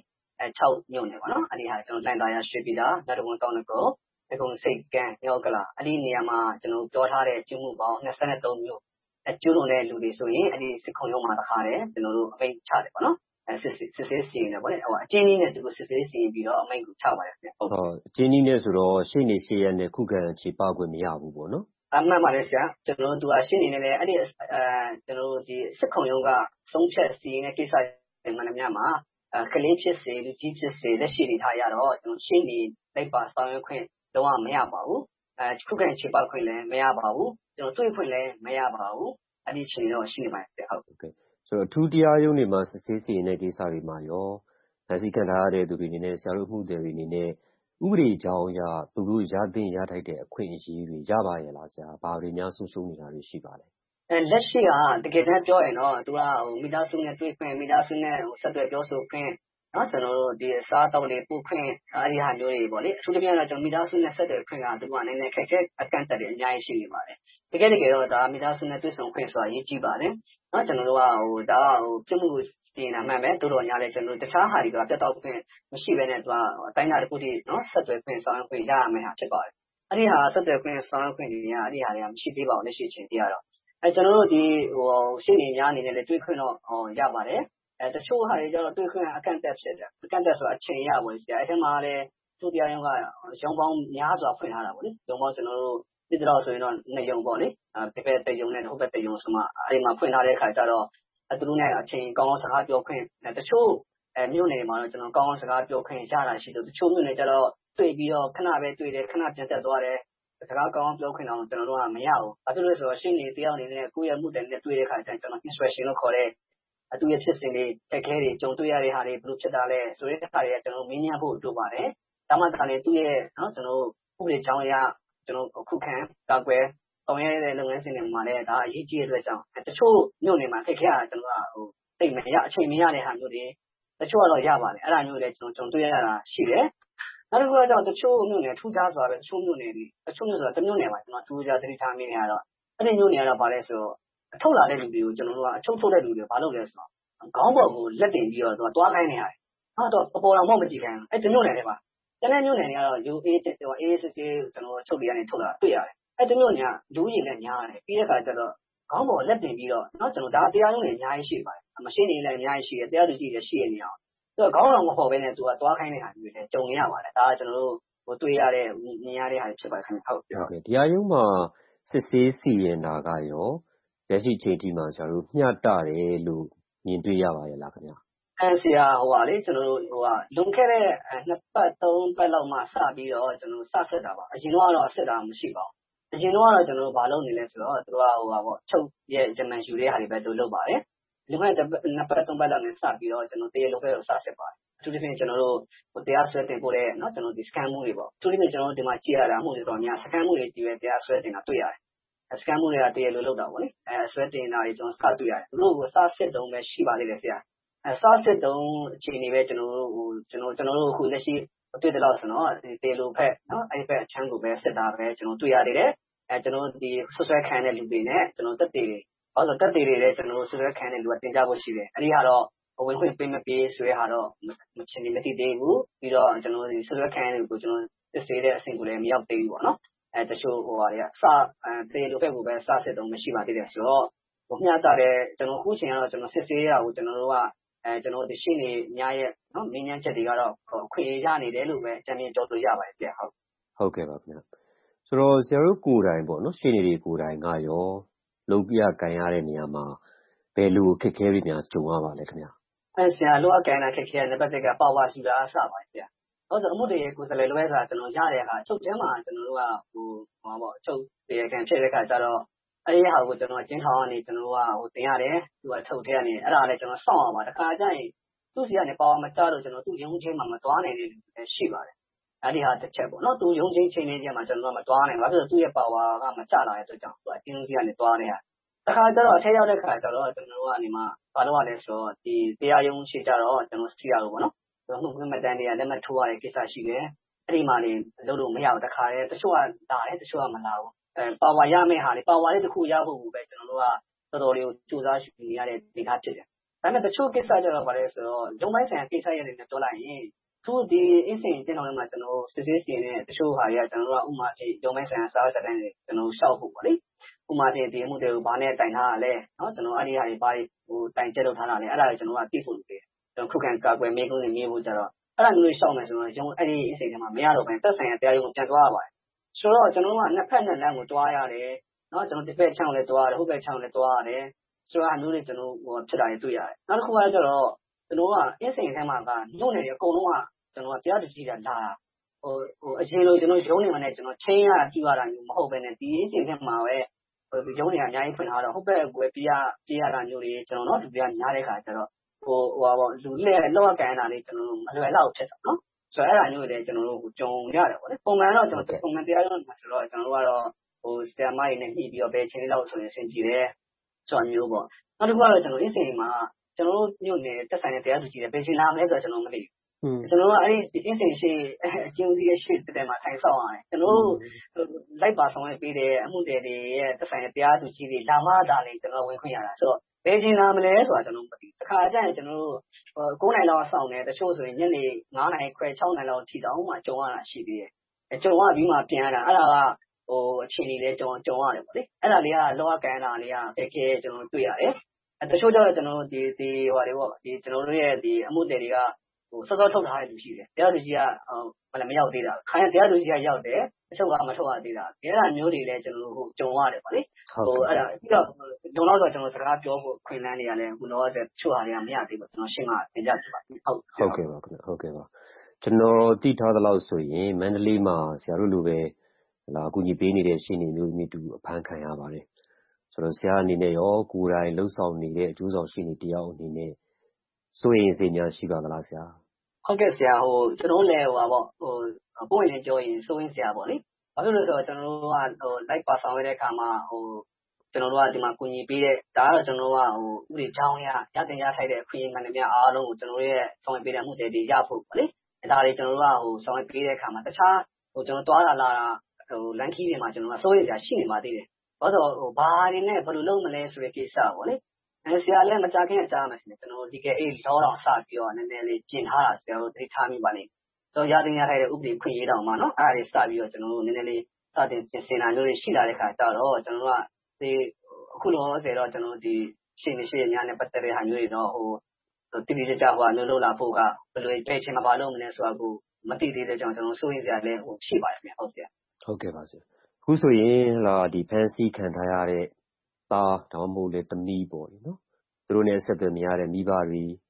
6မြို့နယ်ပေါ့နော်အဲ့ဒီဟာကျွန်တော်လိုင်သာယာရွှေပြည်သာနောက်တစ်ခုကောင်းတဲ့ကိုဒီကုန်းစိတ်ကန်းမြောက်ကလာအဲ့ဒီနေရာမှာကျွန်တော်ပြောထားတဲ့ကျွမှုပေါင်း23မြို့ကျွလွန်တဲ့လူတွေဆိုရင်အဲ့ဒီစစ်ခုံရုံးမှာတစ်ခါတည်းကျွန်တော်တို့အမိန့်ချတယ်ပေါ့နော်စစ်ဆေးစီရင်တယ်ပေါ့လေအကျဉ်းနည်းနဲ့သူတို့စစ်ဆေးစီရင်ပြီးတော့အမိန့်ကိုချပါတယ်ခင်ဗျဟုတ်အကျဉ်းနည်းနဲ့ဆိုတော့ရှေ့နေရှေ့ရက်နဲ့ခုခံခြေပခွင့်မရဘူးပေါ့နော်မှန်ပါတယ်ဆရာကျွန်တော်တို့ရှေ့နေနဲ့လည်းအဲ့ဒီကျွန်တော်တို့ဒီစစ်ခုံရုံးကဆုံးဖြတ်စီရင်တဲ့ကိစ္စတွေမှန်သမျှမှာကလေးဖြစ်စေလူကြီးဖြစ်စေလက်ရှိနေထားရတော့ကျွန်တော်ရှေ့နေလိုက်ပါဆောင်ရွက်ခွင့်တော့မရပါဘူးခုခံခြေပခွင့်လည်းမရပါဘူးကျွန်တော်တွေ့ခွင့်လည်းမရပါဘူးအဲ့ဒီအချိန်တော့ရှိနေပါတယ်ဆရာဟုတ်ကဲ့ဆိုတော့အထူးတရားရုံးတွေမှာစစ်ဆေးစီရင်တဲ့ကိစ္စတွေမှာရောဖန်ဆီးခံထားရတဲ့သူတွေအနေနဲ့ဆရာတို့မှုတွေအနေနဲ့ဥပဒေကြောင်းအရသူတို့ရသင့်ရထိုက်တဲ့အခွင့်အရေးတွေရပါရဲ့လားဆရာဘာတွေများဆုံးရှုံးနေတာတွေရှိပါလဲလက်ရှိကတကယ်တမ်းပြောရင်တော့သူကမိသားစုနဲ့တွေ့ခွင့်မိသားစုနဲ့ဆက်သွယ်ပြောဆိုခွင့်နော်ကျွန်တော်တို့ဒီအစားအသောက်တွေပို့ခွင့်အဲ့ဒီဟာမျိုးတွေပေါ့လေအထူးသဖြင့်တော့ကျွန်တော်မိသားစုနဲ့ဆက်သွယ်ခွင့်ကသူကနည်းနည်းခက်ခဲအကန့်အသတ်တွေအများကြီးရှိနေပါတယ်တကယ်တော့ဒါမိသားစုနဲ့တွေ့ဆုံခွင့်ဆိုတာအရေးကြီးပါတယ်နော်ကျွန်တော်တို့ကဒါပြမှုကိုတင်တာမှန်ပဲတို့တော်ညာလဲကျွန်တော်တို့တခြားဟာတွေကပြတ်တော့ခွင့်မရှိဘဲနဲ့သူကအတိုင်းအတာတစ်ခုတည်းနော်ဆက်သွယ်ခွင့်ဆောင်ရွက်ခွင့်ရရမယ်ဟာဖြစ်ပါတယ်အဲ့ဒီဟာဆက်သွယ်ခွင့်ဆောင်ရွက်ခွင့်တွေကအဲ့ဒီဟာတွေကမရှိသေးပါဘူးလက်ရှိအချိန်ထိကတော့ကျွန်တော်တို့ဒီရှင်းနေများအနေနဲ့လည်းတွေ့ခွင့်တော့ရပါတယ်တချို့ဟာတွေကျတော့တွေ့ခွင့်အကန့်အသတ်ဖြစ်တယ်အကန့်အသတ်ဆိုတာအချိန်ရပါဘူးဆရာအဲ့ဒီမှာလည်းသူတရားရုံးကရုံးပေါင်းများစွာဖွင့်ထားတာပေါ့လေရုံးပေါင်းကျွန်တော်တို့ဒီတော့ဆိုရင်တော့2ရုံးပေါ့လေဒီဘက်တရုံနဲ့ဟိုဘက်တရုံဆိုမှအဲ့ဒီမှာဖွင့်ထားတဲ့အခါကျတော့သူတို့နဲ့အချိန်ကောင်းကောင်းစကားပြောခွင့်တချို့မြို့နယ်မှာတော့ကျွန်တော်ကောင်းကောင်းစကားပြောခွင့်ရတာရှိတယ်တချို့မြို့နယ်ကျတော့တွေ့ပြီးတော့ခဏပဲတွေ့တယ်ခဏပြန်တက်သွားတယ်စကားကောင်းပြောခွင့်အောင်ကျွန်တော်တို့ကမရဘူး။ဘာဖြစ်လို့လဲဆိုတော့ရှင်းနေတရားအနေနဲ့ကိုယ့်ရဲ့မှုတိုင်နဲ့တွေ့တဲ့အခါကျရင်ကျွန်တော် instruction လို့ခေါ်တဲ့အတူရဲ့ဖြစ်စဉ်တွေတက်ခဲတွေကြုံတွေ့ရတဲ့ဟာတွေဘယ်လိုဖြစ်တာလဲဆိုတဲ့အခါတွေကကျွန်တော်မင်းများဖို့တို့ပါတယ်။ဒါမှသာလေသူ့ရဲ့နော်ကျွန်တော်ဥပဒေကြောင်းအရကျွန်တော်အခုခံကာကွယ်ဆောင်ရွက်တဲ့လုပ်ငန်းစဉ်တွေမှာလည်းဒါအရေးကြီးတဲ့အတွက်ကြောင့်တချို့မြို့နယ်မှာခက်ခဲတာကျွန်တော်ကတိတ်မရအချိန်မရတဲ့ဟာမျိုးတွေတချို့ကတော့ရပါတယ်အဲ့ဒါမျိုးလည်းကျွန်တော်တွေ့ရတာရှိတယ်။နောက်တစ်ခုကတော့တချို့မြို့နယ်ထူးခြားစွာပဲတချို့မြို့နယ်ဆိုတာတမျိုးနယ်မှာကျွန်တော်ထူးခြားသတိထားမိနေရတော့အဲ့ဒီမြို့နယ်ကတော့ဗာလဲဆိုတော့အထုတ်လာတဲ့လူတွေကိုကျွန်တော်တို့ကအချုပ်ထုတ်တဲ့လူတွေဘာလုပ်လဲဆိုတော့ခေါင်းပေါ်ကိုလက်တင်ပြီးတော့သူကသွားခိုင်းနေရတယ်။ဟာတော့အပေါ်တော်မှမကြည့်ခိုင်းဘူး။အဲ့ဒီမြို့နယ်တွေမှာတနေ့မြို့နယ်တွေကတော့ UA စစ်စစ်ကျွန်တော်ချုပ်တွေကနေထုတ်လာတွေ့ရတယ်။အဲ့ဒီမြို့နယ်ကလူကြီးလည်းများတယ်ပြီးတဲ့အခါကျတော့ခေါင်းပေါ်လက်တင်ပြီးတော့နော်ကျွန်တော်ဒါတရားရုံးတွေအများကြီးရှိပါတယ်။မရှိနေလည်းအများကြီးရှိတယ်တရားသူကြီးတွေရှိနေအောင်သူကခေါင်းတော်မပေါ်ဘဲနဲ့သူကသွားခိုင်းနေတာမျိုးတွေကြုံနေရပါတယ်။ဒါကကျွန်တော်တို့တွေ့ရတဲ့မြင်ရတဲ့ဟာဖြစ်ပါတယ်ခင်ဗျဟုတ်ကဲ့တရားရုံးမှာစစ်ဆေးစီရင်တာကရောလက်ရှိချိန်ထိမှာဆရာတို့မျှတတယ်လို့မြင်တွေ့ရပါရဲ့လားခင်ဗျာဆရာကျွန်တော်တို့လွန်ခဲ့တဲ့2 ပတ် 3 ပတ်လောက်မှစပြီးတော့ကျွန်တော်စဆက်တာပါအရင်တော့ဆက်တာမရှိပါဘူးအရင်တော့ကျွန်တော်တို့ဘာလုပ်နေလဲဆိုတော့သူကချုပ်ရဲ့ဂျမန်ယူတဲ့ဟာတွေပဲလုပ်ပါတယ်လွန်ခဲ့တဲ့2 ပတ် 3 ပတ်လောက်နဲ့စပြီးတော့ကျွန်တော်တရားလိုပဲစဆက်ပါတယ်အထူးသဖြင့်ကျွန်တော်တို့တရားစွဲတင်ပို့တဲ့เนาะကျွန်တော်ဒီ scan မှုတွေပေါ့အထူးသဖြင့်ကျွန်တော်တို့ဒီမှာကြည့်ရတာမှုတွေတော့များ scan မှုတွေကြည့်ပဲတရားစွဲတင်တာတွေ့ရတယ်scan မှုတွေကတရားလိုလုပ်တာပေါ့လေစွဲတင်တာတွေကျွန်တော်စတွေ့ရတယ်သူတို့ကိုစစစ်တုံးပဲရှိပါသေးတယ်ဆရာစစစ်တုံးအခြေအနေပဲကျွန်တော်တို့အခုလက်ရှိတွေ့တယ်လို့ဆိုတော့ဒီတေလိုဖက်เนาะအဲ့ဖက်အချမ်းကိုပဲစစ်တာပဲကျွန်တော်တွေ့ရသေးတယ်ကျွန်တော်ဒီဆွဆွဲခံတဲ့လူတွေနဲ့ကျွန်တော်တက်တေတွေဘာလို့တက်တေတွေလည်းကျွန်တော်ဆွဆွဲခံတဲ့လူကတင်ကြဖို့ရှိတယ်အဲ့ဒီကတော့ဝင်ခွင့်ပေးမပေးဆိုတဲ့ဟာတော့မချင်မသိသေးဘူးပြီးတော့ကျွန်တော်ဒီဆွဆွဲခံတဲ့လူကိုကျွန်တော်စစ်ဆေးတဲ့အဆင့်ကိုလည်းမရောက်သေးဘူးပေါ့နော်တချို့တွေကတေလိုဖက်ကိုပဲစစစ်တုံးမရှိပါသေးတယ်ဆိုတော့မျှတတဲ့ကျွန်တော်အခုချိန်ကတော့ကျွန်တော်စစ်ဆေးရတာကိုကျွန်တော်တို့ကကျွန်တော်ဒီရှင်းနေများရဲ့เนาะမင်းညမ်းချက်တွေကတော့ခွင့်ရနေတယ်လို့ပဲအကြံဉာဏ်ပြောလို့ရပါတယ်ဆရာဟုတ်ကဲ့ပါခင်ဗျဆိုတော့ဆရာတို့ကိုယ်တိုင်ပေါ့နော်ရှင်းနေတွေကိုယ်တိုင်ကရောလုံးပြကန်ရတဲ့နေရာမှာဘယ်လိုခက်ခဲပြီးများကြုံရပါလဲခင်ဗျဆရာလောကန်တာခက်ခဲတဲ့ပတ်သက်ကပါဝါရှူတာအစပါဆရာဟုတ်ဆိုအမှုတွေကိုယ်စားလှယ်လွဲတာကျွန်တော်ရတဲ့အခါချုပ်ထဲမှာကျွန်တော်တို့ကချုပ်တရားခံဖြစ်တဲ့အခါကျတော့အဲ့ဒီဟာကိုကျွန်တော်ကျင်းထောင်ကနေကျွန်တော်ကတင်ရတယ်သူကထုတ်ထဲကနေအဲ့ဒါလည်းကျွန်တော်စောင့်ရပါတခါကျရင်သူ့စီကနေပါဝါမကျတော့ကျွန်တော်သူ့ရုံးချင်းမှာမသွားနိုင်တဲ့လူတွေရှိပါတယ်အဲ့ဒီဟာတစ်ချက်ပေါ့နော်သူရုံးချင်းချိန်နေကြမှာကျွန်တော်ကမသွားနိုင်ဘာဖြစ်လို့သူ့ရဲ့ပါဝါကမကျလာတဲ့အတွက်ကြောင့်သူအတင်းစီကနေသွားနေတာတခါကျတော့အထက်ရောက်တဲ့ခါကျတော့ကျွန်တော်ကနေမှဘာလို့ ရလဲဆိုတော့ဒီတရားရုံးရှိကြတော့ကျွန်တော်စီရလို့ပေါ့နော်မှုခွင့်မတန်းတွေကလက်မှတ်ထိုးရတဲ့ကိစ္စရှိတယ်အဲ့ဒီမှာနေလို့မရဘူးတခါတည်းတချို့ကလာတယ်တချို့ကမလာဘူးပါဝါရမယ့်ဟာလေပါဝါလေးတစ်ခုရဖို့ပဲကျွန်တော်တို့ကတော်တော်လေးကိုစူးစမ်းရှုနေရတဲ့ဒေသဖြစ်တယ်ဒါပေမဲ့တချို့ကိစ္စကျတော့ဗါလဲဆိုတော့ဂျုံပိုင်းဆိုင်ရာကိစ္စရတဲ့နဲ့ပြောလိုက်ရင်သူဒီအင်းစင်ကျင်းတော်ထဲမှာကျွန်တော်စစ်ဆေးစီနေတဲ့တချို့ဟာတွေကကျွန်တော်တို့ကဥမာဖြစ်ဂျုံပိုင်းဆိုင်ရာစာစတိုင်းတွေကျွန်တော်ရှောက်ဖို့ပေါ့လေဥမာဖြစ်ဒီအမှုတွေကိုဘာနဲ့တိုင်ထားတာလဲเนาะကျွန်တော်အဲ့ဒီဟာတွေဘာတိုင်ကျက်လုပ်ထားတာလဲအဲ့ဒါတွေကျွန်တော်ကသိဖို့လုပ်တယ်ကျွန်တော်ခုခံကာကွယ်မေးခွန်းတွေမေးဖို့ကြတော့အဲ့ဒါမျိုးရှောက်မယ်ဆိုတော့ကျွန်တော်အဲ့ဒီအင်းစင်ထဲမှာမရတော့ဘဲတက်ဆိုင်ရာတရားရုံးကိုပြန်သွားရပါတယ်ဆိုတော့ကျွန်တော်ကနှစ်ဖက်နှစ်လမ်းကိုတွားရတယ်နော်ကျွန်တော်ဒီဘက်ချောင်းလည်းတွားရတယ်ဟိုဘက်ချောင်းလည်းတွားရတယ်ဆိုတော့အမျိုးတွေကျွန်တော်ဖြစ်တာတွေတွေ့ရတယ်နောက်တစ်ခုကကျတော့ကျွန်တော်ကအင်းစိန်ထဲမှာကညို့နေတယ်အကုန်လုံးကကျွန်တော်တရားသူကြီးကလာအရင်လိုကျွန်တော်ရုံးနေမှလည်းကျွန်တော်ချင်းရပြရတာမျိုးမဟုတ်ဘဲနဲ့ဒီအင်းစိန်ထဲမှာပဲရုံးနေကအများကြီးဖွင့်ထားတော့ဟိုဘက်ကိုပြရတာမျိုးတွေကျွန်တော်လူပြများတဲ့ခါကျတော့လူလက်လောက်ကန်တာလေးကျွန်တော်မလွယ်လောက်ဖြစ်တာနော်ဆိုတော့အဲ့ဒါမျိုးတွေကျွန်တော်တို့ကြုံရတယ်ပေါ့လေပုံမှန်တော့ကျွန်တော်ပုံမှန်တရားရုံးမှာဆိုတော့ကျွန်တော်တို့ကတော့စတန်မိုင်းနဲ့ညှိပြီးတော့ဘယ်ချိန်လေးလောက်ဆိုရင်ဆင်ကြည့်တယ်ဆိုတာမျိုးပေါ့နောက်တစ်ခုကတော့ကျွန်တော်အင်းစိန်မှာကျွန်တော်တို့မြို့နယ်တက်ဆိုင်တဲ့တရားသူကြီးတွေဘယ်ချိန်လာမလဲဆိုတော့ကျွန်တော်မသိဘူးကျွန်တော်တို့အဲ့ဒီအင်းစိန်ရှိအကျဉ်းဦးစီးရဲ့ရှေ့တက်မှာထိုင်ဆောင်ရတယ်ကျွန်တော်တို့လိုက်ပါဆောင်ရပေးတဲ့အမှုတွေရဲ့တက်ဆိုင်တဲ့တရားသူကြီးတွေလာမှသာလေကျွန်တော်ဝင်ခွင့်ရတာဆိုတော့ဘယ်ချိန်လာမလဲဆိုတာကျွန်တော်မသိဘူးတစ်ခါကျရင်ကျွန်တော်တို့9နိုင်လောက်ဆောင်တယ်တချို့ဆိုရင်ညနေ9နိုင်ခွဲ6နိုင်လောက်ထိတောင်မှကြုံရတာရှိသေးတယ်ကြုံရပြီးမှပြန်ရတာအဲ့ဒါကအခြေအနေလေးကြုံရတယ်ပေါ့လေအဲ့ဒါလေးကလောကကန်တာလေးကတကယ်ကျွန်တော်တွေ့ရတယ်တချို့ကျတော့ကျွန်တော်ဒီဟိုတွေပေါ့ဒီကျွန်တော်တို့ရဲ့ဒီအမှုတွေကစောစောထုတ်ထားတဲ့လူရှိတယ်တရားသူကြီးကမရောက်သေးတာခိုင်းတရားသူကြီးကရောက်တယ်အချုပ်ကမထုတ်ရသေးတာအဲ့ဒါမျိုးတွေလည်းကျွန်တော်တို့ကြုံရတယ်ပေါ့လေအဲ့ဒါပြီးတော့ဂျုံတော့ကျွန်တော်စကားပြောဖို့ခွင့်လန်းနေရတယ်ခုတော့တချို့ဟာတွေကမရသေးဘူးကျွန်တော်ရှင်းမှသင်ကြားပြပါဟုတ်ကဲ့ပါခင်ဗျဟုတ်ကဲ့ပါကျွန်တော်သိထားသလောက်ဆိုရင်မန္တလေးမှာဆရာတို့လိုပဲအကူအညီပေးနေတဲ့ရှင်းနေမျိုးမိတူအဖမ်းခံရပါတယ်ဆိုတော့ဆရာအနေနဲ့ရောကိုယ်တိုင်လှုပ်ဆောင်နေတဲ့အကျိုးဆောင်ရှင်းနေတယောက်အနေနဲ့စိုးရင်စိတ်များရှိပါသလားဆရာဟုတ်ကဲ့ဆရာကျွန်တော်လည်းပုံရင်ပြောရင်စိုးရင်ဆရာပေါ့လေဘာဖြစ်လို့လဲဆိုတော့ကျွန်တော်တို့ကလိုက်ပါဆောင်ရတဲ့အခါမှာကျွန်တော်တို့ကဒီမှာကူညီပေးတဲ့ဒါကတော့ကျွန်တော်တို့ကဥပဒေကြောင်းရတင်ရထိုက်တဲ့အခွင့်အရေးမှန်သမျှအားလုံးကိုကျွန်တော်တို့ရဲ့ဆောင်ရွက်ပေးတဲ့မှုတွေရဖို့ပေါ့လေဒါတွေကျွန်တော်တို့ကဆောင်ရွက်ပေးတဲ့အခါမှာတခြားကျွန်တော်တွားလာလမ်းခီးတွေမှာကျွန်တော်ကစိုးရိမ်စရာရှိနေပါသေးတယ်ဘာလို့ဆိုဘာတွေနဲ့ဘယ်လိုလုပ်မလဲဆိုတဲ့ကိစ္စပေါ့လေဆရာလည်းမကြခင်အကြားမှာကျွန်တော်ဒီကအေးလောတော့စပြီးတော့နည်းနည်းလေးပြင်ထားတာဆရာတို့သိထားမိပါလိမ့်ဆိုရတင်ရထိုက်တဲ့ဥပဒေခွင့်ရေးတောင်မှနော်အဲ့ဒါလေးစပြီးတော့ကျွန်တော်တို့နည်းနည်းလေးစတင်ပြင်ဆင်တာမျိုးတွေရှိလာတဲ့ခါကျတော့ကျွန်တော်တို့ကဒီအခုလောဆယ်တော့ကျွန်တော်ဒီရှင်းနေရှင်းများနဲ့ပတ်သက်တဲ့ဟာမျိုးတွေတော့တိတိကျကျမျိုးလုပ်လာဖို့ကဘယ်လိုပဲချင်းမပါလို့မလဲဆိုတာကိုမသိသေးတဲ့ကြောင့်ကျွန်တော်စိုးရိမ်စရာလည်းရှိပါတယ်ခင်ဗျဟုတ်ဆရာဟုတ်ကဲ့ပါဆရာအခုဆိုရင်ဒီဖန်စီခံထားရတဲ့သားတောင်းမို့လေတမီးပေါ့လေနော်သူတို့နဲ့ဆက်သွယ်မရတဲ့မိဘတွေ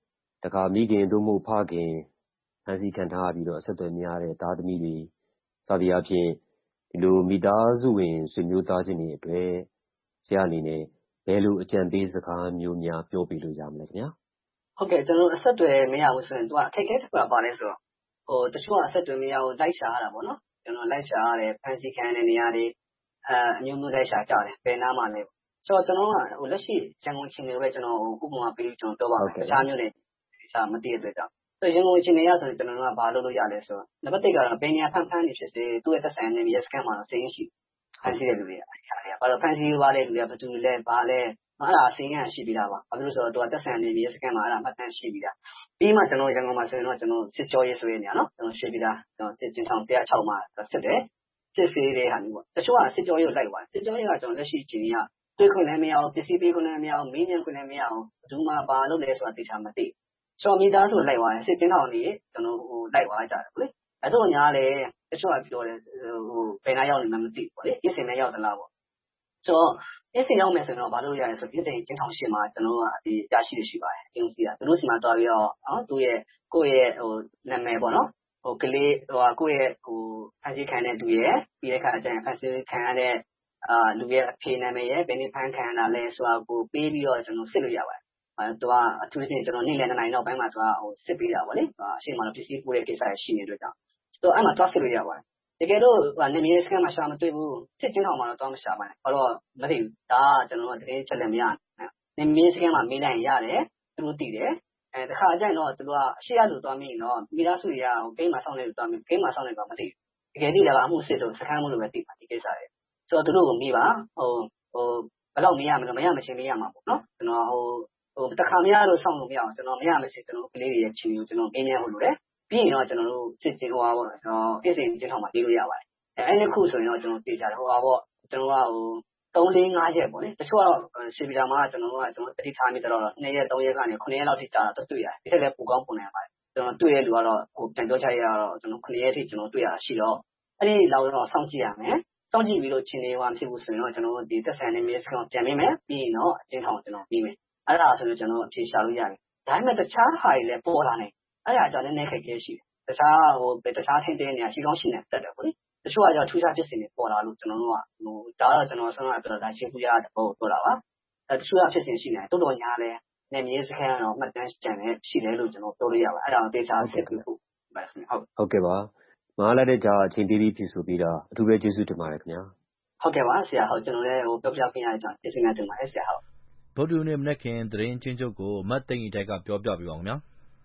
တခါမိခင်သို့မဟုတ်ဖခင်ဖမ်းဆီးခံထားရပြီးတော့အဆက်အသွယ်မရတဲ့သားသမီးတွေစသည်အားဖြင့်ဒီလိုမိသားစုဝင်ဆွေမျိုးသားချင်းတွေအတွက်ဆရာအနေနဲ့ဘယ်လိုအကြံပေးစကားမျိုးများပြောပြလို့ရမလဲခင်ဗျာဟုတ်ကဲ့ကျွန်တော်အဆက်အသွယ်မရဘူးဆိုရင်သူကအခက်အခဲတစ်ခုပါလဲဆိုတော့တချို့ကအဆက်အသွယ်မရဘူးလိုက်ရှာရတာပေါ့နော်ကျွန်တော်လိုက်ရှာရတယ်ဖန်စီခံတဲ့နေရာတွေအမျိုးမျိုးလိုက်ရှာကြတယ်ဘယ်နားမှာလဲဆိုတော့ကျွန်တော်ကလက်ရှိရန်ကုန်ချင်းတွေပဲကျွန်တော်ဥပမာပေးကျွန်တော်ပြောပါမယ်တခြားမျိုးတွေတခြားမသိတဲ့အတွက်ကြောင့်ရန်ကုန်ချင်းတွေရဆိုရင်ကျွန်တော်ကဘာလုပ်လို့ရလဲဆိုတော့နံပါတ်1ကတော့ဘယ်နေရာဖန်နေဖြစ်စေသူ့ရဲ့သက်ဆိုင်တဲ့နေရာစကန်မှာစိရင်ရှိဖန်စီတဲ့လူတွေဘာလို့ဖန်စီရတဲ့လူတွေကဘယ်သူလဲဘာလဲအဲ့ဒါစိရင်ရှိပြီးသားပါဘာလို့ဆိုတော့သူကသက်ဆိုင်တဲ့နေရာစကန်မှာအဲ့ဒါမှတ်တမ်းရှိပြီးသားပြီးမှကျွန်တော်ရန်ကုန်မှာဆိုရင်တော့ကျွန်တော်စစ်ကြောရေးဆိုရနေရနော်ကျွန်တော်ရှိပြီးသားကျွန်တော်စစ်ကျင်းထောင်106မှာစစ်တယ်စစ်စေးတဲ့ဟာမျိုးပေါ့တချို့ကစစ်ကြောရေးကိုလိုက်သွားစစ်ကြောရေးကကျွန်တော်လက်ရှိချင်းကတွေ့ခွင့်လည်းမရအောင်ပစ္စည်းပေးခွင့်လည်းမရအောင်မင်းမြန်ခွင့်လည်းမရအောင်ဘယ်သူမှဘာလုပ်လဲဆိုတာသိချာမသိချော်မိသားစုလိုက်သွားတယ်စစ်ကျင်းထောင်တွေကျွန်တော်လိုက်သွားကြတယ်ပေါ့လေအဲ့တော့ညာလေတချို့ကပြောတယ်ဘယ်နာရောက်နေမှမသိပေါ့လေအစ်စင်နဲ့ရောက်သလားပေါ့ဆိုတော့အစ်စင်ရောက်မယ်ဆိုတော့ဘာလို့ရလဲဆိုအစ်စင်ကျင်းထောင်ရှင်မှာကျွန်တော်ကဒီတာရှိရှိပါတယ်အင်းစီကသူတို့စီမှာတွားပြီးတော့သူ့ရဲ့ကိုယ့်ရဲ့နာမည်ပေါ့နော်ကလေးကိုယ့်ရဲ့ဖန်စီခံတဲ့သူရဲ့ပြီးတဲ့ခါကျရင်ဖန်စီခံရတဲ့လူရဲ့အဖေနာမည်ရဲ့ဘယ်နည်းဖန်ခံရတာလဲဆိုတာကိုပေးပြီးတော့ကျွန်တော်စစ်လို့ရပါတယ်သူကအထူးသဖြင့်ကျွန်တော်နေ့လယ်2 နာရီနောက်ပိုင်းမှာသူကစစ်ပေးတာပေါ့လေအရှိန်မှာတော့ပစ္စည်းပို့တဲ့ကိစ္စရရှိနေတဲ့အတွက်ကြောင့်အဲ့မှာတွားစစ်လို့ရပါတယ်တကယ်လို့နေမြေစကန်မှာရှာမတွေ့ဘူးစစ်ကျင်းအောင်မှာတော့တွားမရှာပါနဲ့ဘာလို့မသိဘူးဒါကကျွန်တော်တကယ်ချက်လက်မရနေမြေစကန်မှာမေးလိုက်ရတယ်သူတို့သိတယ်တခါအကျရင်တော့သူတို့ကအရှိရလူတွားမိရင်တော့မိသားစုတွေကဂိမ်းမှာစောင့်နေလို့တွားမိဂိမ်းမှာစောင့်နေတော့မသိဘူးတကယ်သိတယ်ကအမှုစစ်လို့စကန်မှုလို့ပဲသိပါဒီကိစ္စတွေဆိုတော့သူတို့ကိုမိပါဘယ်တော့မရမလို့မရမချင်းမေးရမှာပေါ့နော်ကျွန်တော်တခါမရလို့စောင့်လို့မရအောင်ကျွန်တော်မရမချင်းကျွန်တော်ကလေးတွေရဲ့ချင်းကိုကျွန်တော်ပြင်းပြဟုတ်လို့လေပြီးရင်တော့ကျွန်တော်တို့စစ်ချင်းပေါ့ကျွန်တော်အစ်စိန်ချင်းထောင်မှာပြေးလို့ရပါတယ်အဲ့ဒီခုဆိုရင်တော့ကျွန်တော်ပြေးကြတယ်ပေါ့ကျွန်တော်က3 4 5ရက်ပေါ့လေတချို့ကတော့ရှေ့ပြည်တာမှာကျွန်တော်တတိထားမိတော့2ရက်3ရက်ကနေ9ရက်လောက်ထိကြာတော့တွေ့ရတယ်ဒီထက်လည်းပိုကောင်းပုံနေရပါတယ်ကျွန်တော်တွေ့ရတဲ့လူကတော့ပြန်ပြောချရတော့ကျွန်တော်9ရက်ထိကျွန်တော်တွေ့ရတာရှိတော့အဲ့ဒီလောက်တော့စောင့်ကြည့်ရမယ်စောင့်ကြည့်ပြီးလို့ချင်းနေမှဖြစ်ဘူးဆိုရင်တော့ကျွန်တော်ဒီသက်ဆိုင်တဲ့မြေစကန်ပြန်မိမယ်ပြီးရင်တော့အချင်းထောင်ကျွန်တော်ပြီးမယ်အဲ့ဒါဆိုရင်ကျွန်တော်အဖြေရှာလို့ရတယ်ဒါပေမဲ့တခြားဟာတွေလည်းပေါ်လာနေအဲ့ဒါကြောင့်လည်းခက်ခဲရှိတယ်တခြားထိတဲ့နေရာရှိကောင်းရှိနေတတ်တယ်ပေါ့လေတချို့ကကြောင့်ထူးခြားဖြစ်စဉ်တွေပေါ်လာလို့ကျွန်တော်တို့ကဒါတော့ကျွန်တော်ဆုံးရပြောတာရှင်းပြရတဲ့ပုံပြောတာပါတချို့ကဖြစ်စဉ်ရှိနေတယ်တော်တော်ညာလဲနေမြေစကန်တော့မှတ်တမ်းကျန်နေရှိတယ်လို့ကျွန်တော်ပြောလို့ရပါတယ်အဲ့ဒါကိုသေချာစစ်ပြီးဖို့ဟုတ်ကဲ့ပါမအားလိုက်တဲ့ကြာအချိန်ပေးပြီးဖြစ်ဆိုပြီးတာအထူးပဲကျေးဇူးတင်ပါတယ်ခင်ဗျာဟုတ်ကဲ့ပါဆရာကျွန်တော်လည်းပြောပြပေးရတဲ့ကြောင့်ကျေးဇူးများတင်ပါတယ်ဆရာဗုဒ္ဓနေ့မနက်ခင်းသတင်းချင်းချုပ်ကိုမတ်သိန်းဤတိုက်ကပြောပြပေးပါဦးခင်ဗျာ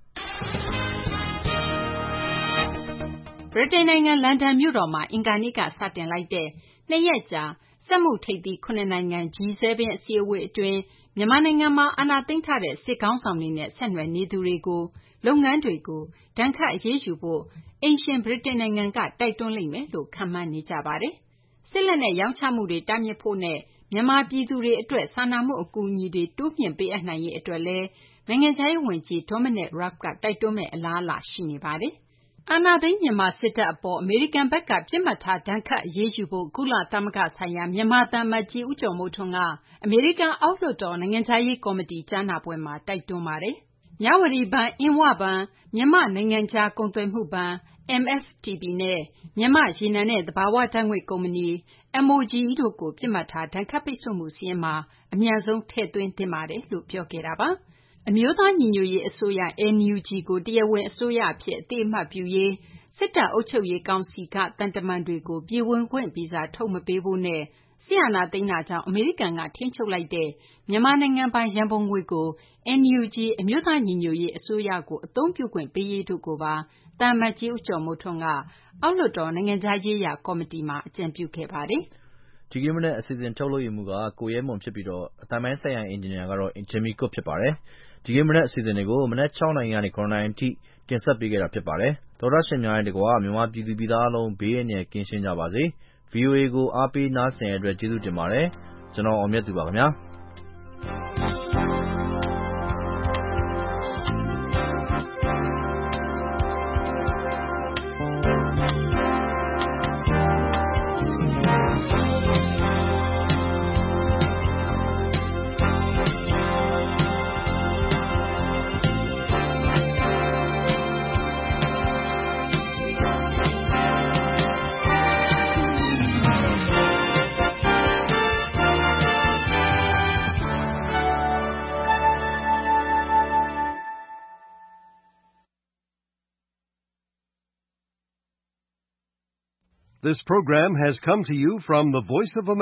ဗြိတိန်နိုင်ငံလန်ဒန်မြို့တော်မှာအင်္ဂါနေ့ကစတင်လိုက်တဲ့2 ရက်ကြာစက်မှုထိပ်သီး9 နိုင်ငံ G7 အစည်းအဝေးအတွင်းမြန်မာနိုင်ငံမှာအာဏာသိမ်းထားတဲ့စစ်ခေါင်းဆောင်တွေနဲ့ဆက်နွယ်နေသူတွေကိုလုပ်ငန်းတွေကိုဒဏ်ခတ်အရေးယူဖို့အိမ်ရှင်ဗြိတိန်နိုင်ငံကတိုက်တွန်းလိမ့်မယ်လို့ခန့်မှန်းနေကြပါတယ်။စစ်လက်နက်ရောင်းချမှုတွေတားမြစ်ဖို့နဲ့မြန်မာပြည်သူတွေအတွက်စာနာမှုအကူအညီတွေတိုးမြှင့်ပေးအပ်နိုင်ရေးအတွက်လည်းနိုင်ငံခြားရေးဝန်ကြီး Dominic Raab ကတိုက်တွန်းမယ့်အလားအလာရှိနေပါတယ်။အာဏာသိမ်းမြန်မာစစ်တပ်အပေါ်အမေရိကန်ဘက်ကပစ်မှတ်ထားဒဏ်ခတ်အရေးယူဖို့ကုလသမဂ္ဂဆိုင်ရာမြန်မာသံအမတ်ကြီးဦးကျော်မိုးထွန်းကအမေရိကန်အောက်လွှတ်တော်နိုင်ငံခြားရေးကော်မတီကြားနာပွဲမှာတိုက်တွန်းပါတယ်။မြဝတီဘဏ်၊အင်းဝဘဏ်၊မြန်မာ့နိုင်ငံခြားကုန်သွယ်မှုဘဏ် MFTB နဲ့မြန်မာ့ရေနံနဲ့သဘာဝဓာတ်ငွေ့ကုမ္ပဏီ MOGE တို့ကိုပစ်မှတ်ထားဒဏ်ခတ်ပိတ်ဆို့မှုစာရင်းမှာအမြန်ဆုံးထည့်သွင်းသင့်ပါတယ်လို့ပြောခဲ့တာပါ။အမျိုးသားညီညွတ်ရေးအစိုးရ NUG ကိုတရားဝင်အစိုးရအဖြစ်အသိအမှတ်ပြုရေးစစ်တပ်အုပ်ချုပ်ရေးကောင်စီကသံတမန်တွေကိုပြည်ဝင်ခွင့်ဗီဇာထုတ်မပေးဖို့နဲ့စစ်အာဏာသိမ်းတာကြောင့်အမေရိကန်ကထိန်းချုပ်လိုက်တဲ့မြန်မာနိုင်ငံပိုင်ရန်ပုံငွေကို NUG အမျိုးသားညီညွတ်ရေးအစိုးရကိုအသုံးပြုခွင့်ပေးရေးတို့ကိုပါသံအမတ်ကြီးဦးကျော်မိုးထွန်းကအောက်လွှတ်တော်နိုင်ငံခြားရေးရာကော်မတီမှာအကြံပြုခဲ့ပါတယ်။ဒီကနေ့မနက်အစီအစဉ်ထုတ်လုပ်ရမှုကကိုရဲမွန်ဖြစ်ပြီးတော့အတိုင်းပိုင်းဆိုင်ရာအင်ဂျင်နီယာကတော့ဂျင်မီကွတ်ဖြစ်ပါတယ်။ဒီကနေ့မနက်အစီအစဉ်တွေကိုမနက်6 နာရီကနေ9 နာရီအထိတင်ဆက်ပေးခဲ့တာဖြစ်ပါတယ်။သောတရှင်များရဲ့တကွာမြန်မာပြည်သူပြည်သားအလုံးဘေးအန္တရာယ်ကင်းရှင်းကြပါစေ။ VOA ကိုအားပေးနားဆင်တဲ့အတွက်ကျေးဇူးတင်ပါတယ်။ကျွန်တော်အောင်မြတ်သူပါခင်ဗျာ။ This program has come to you from the Voice of America.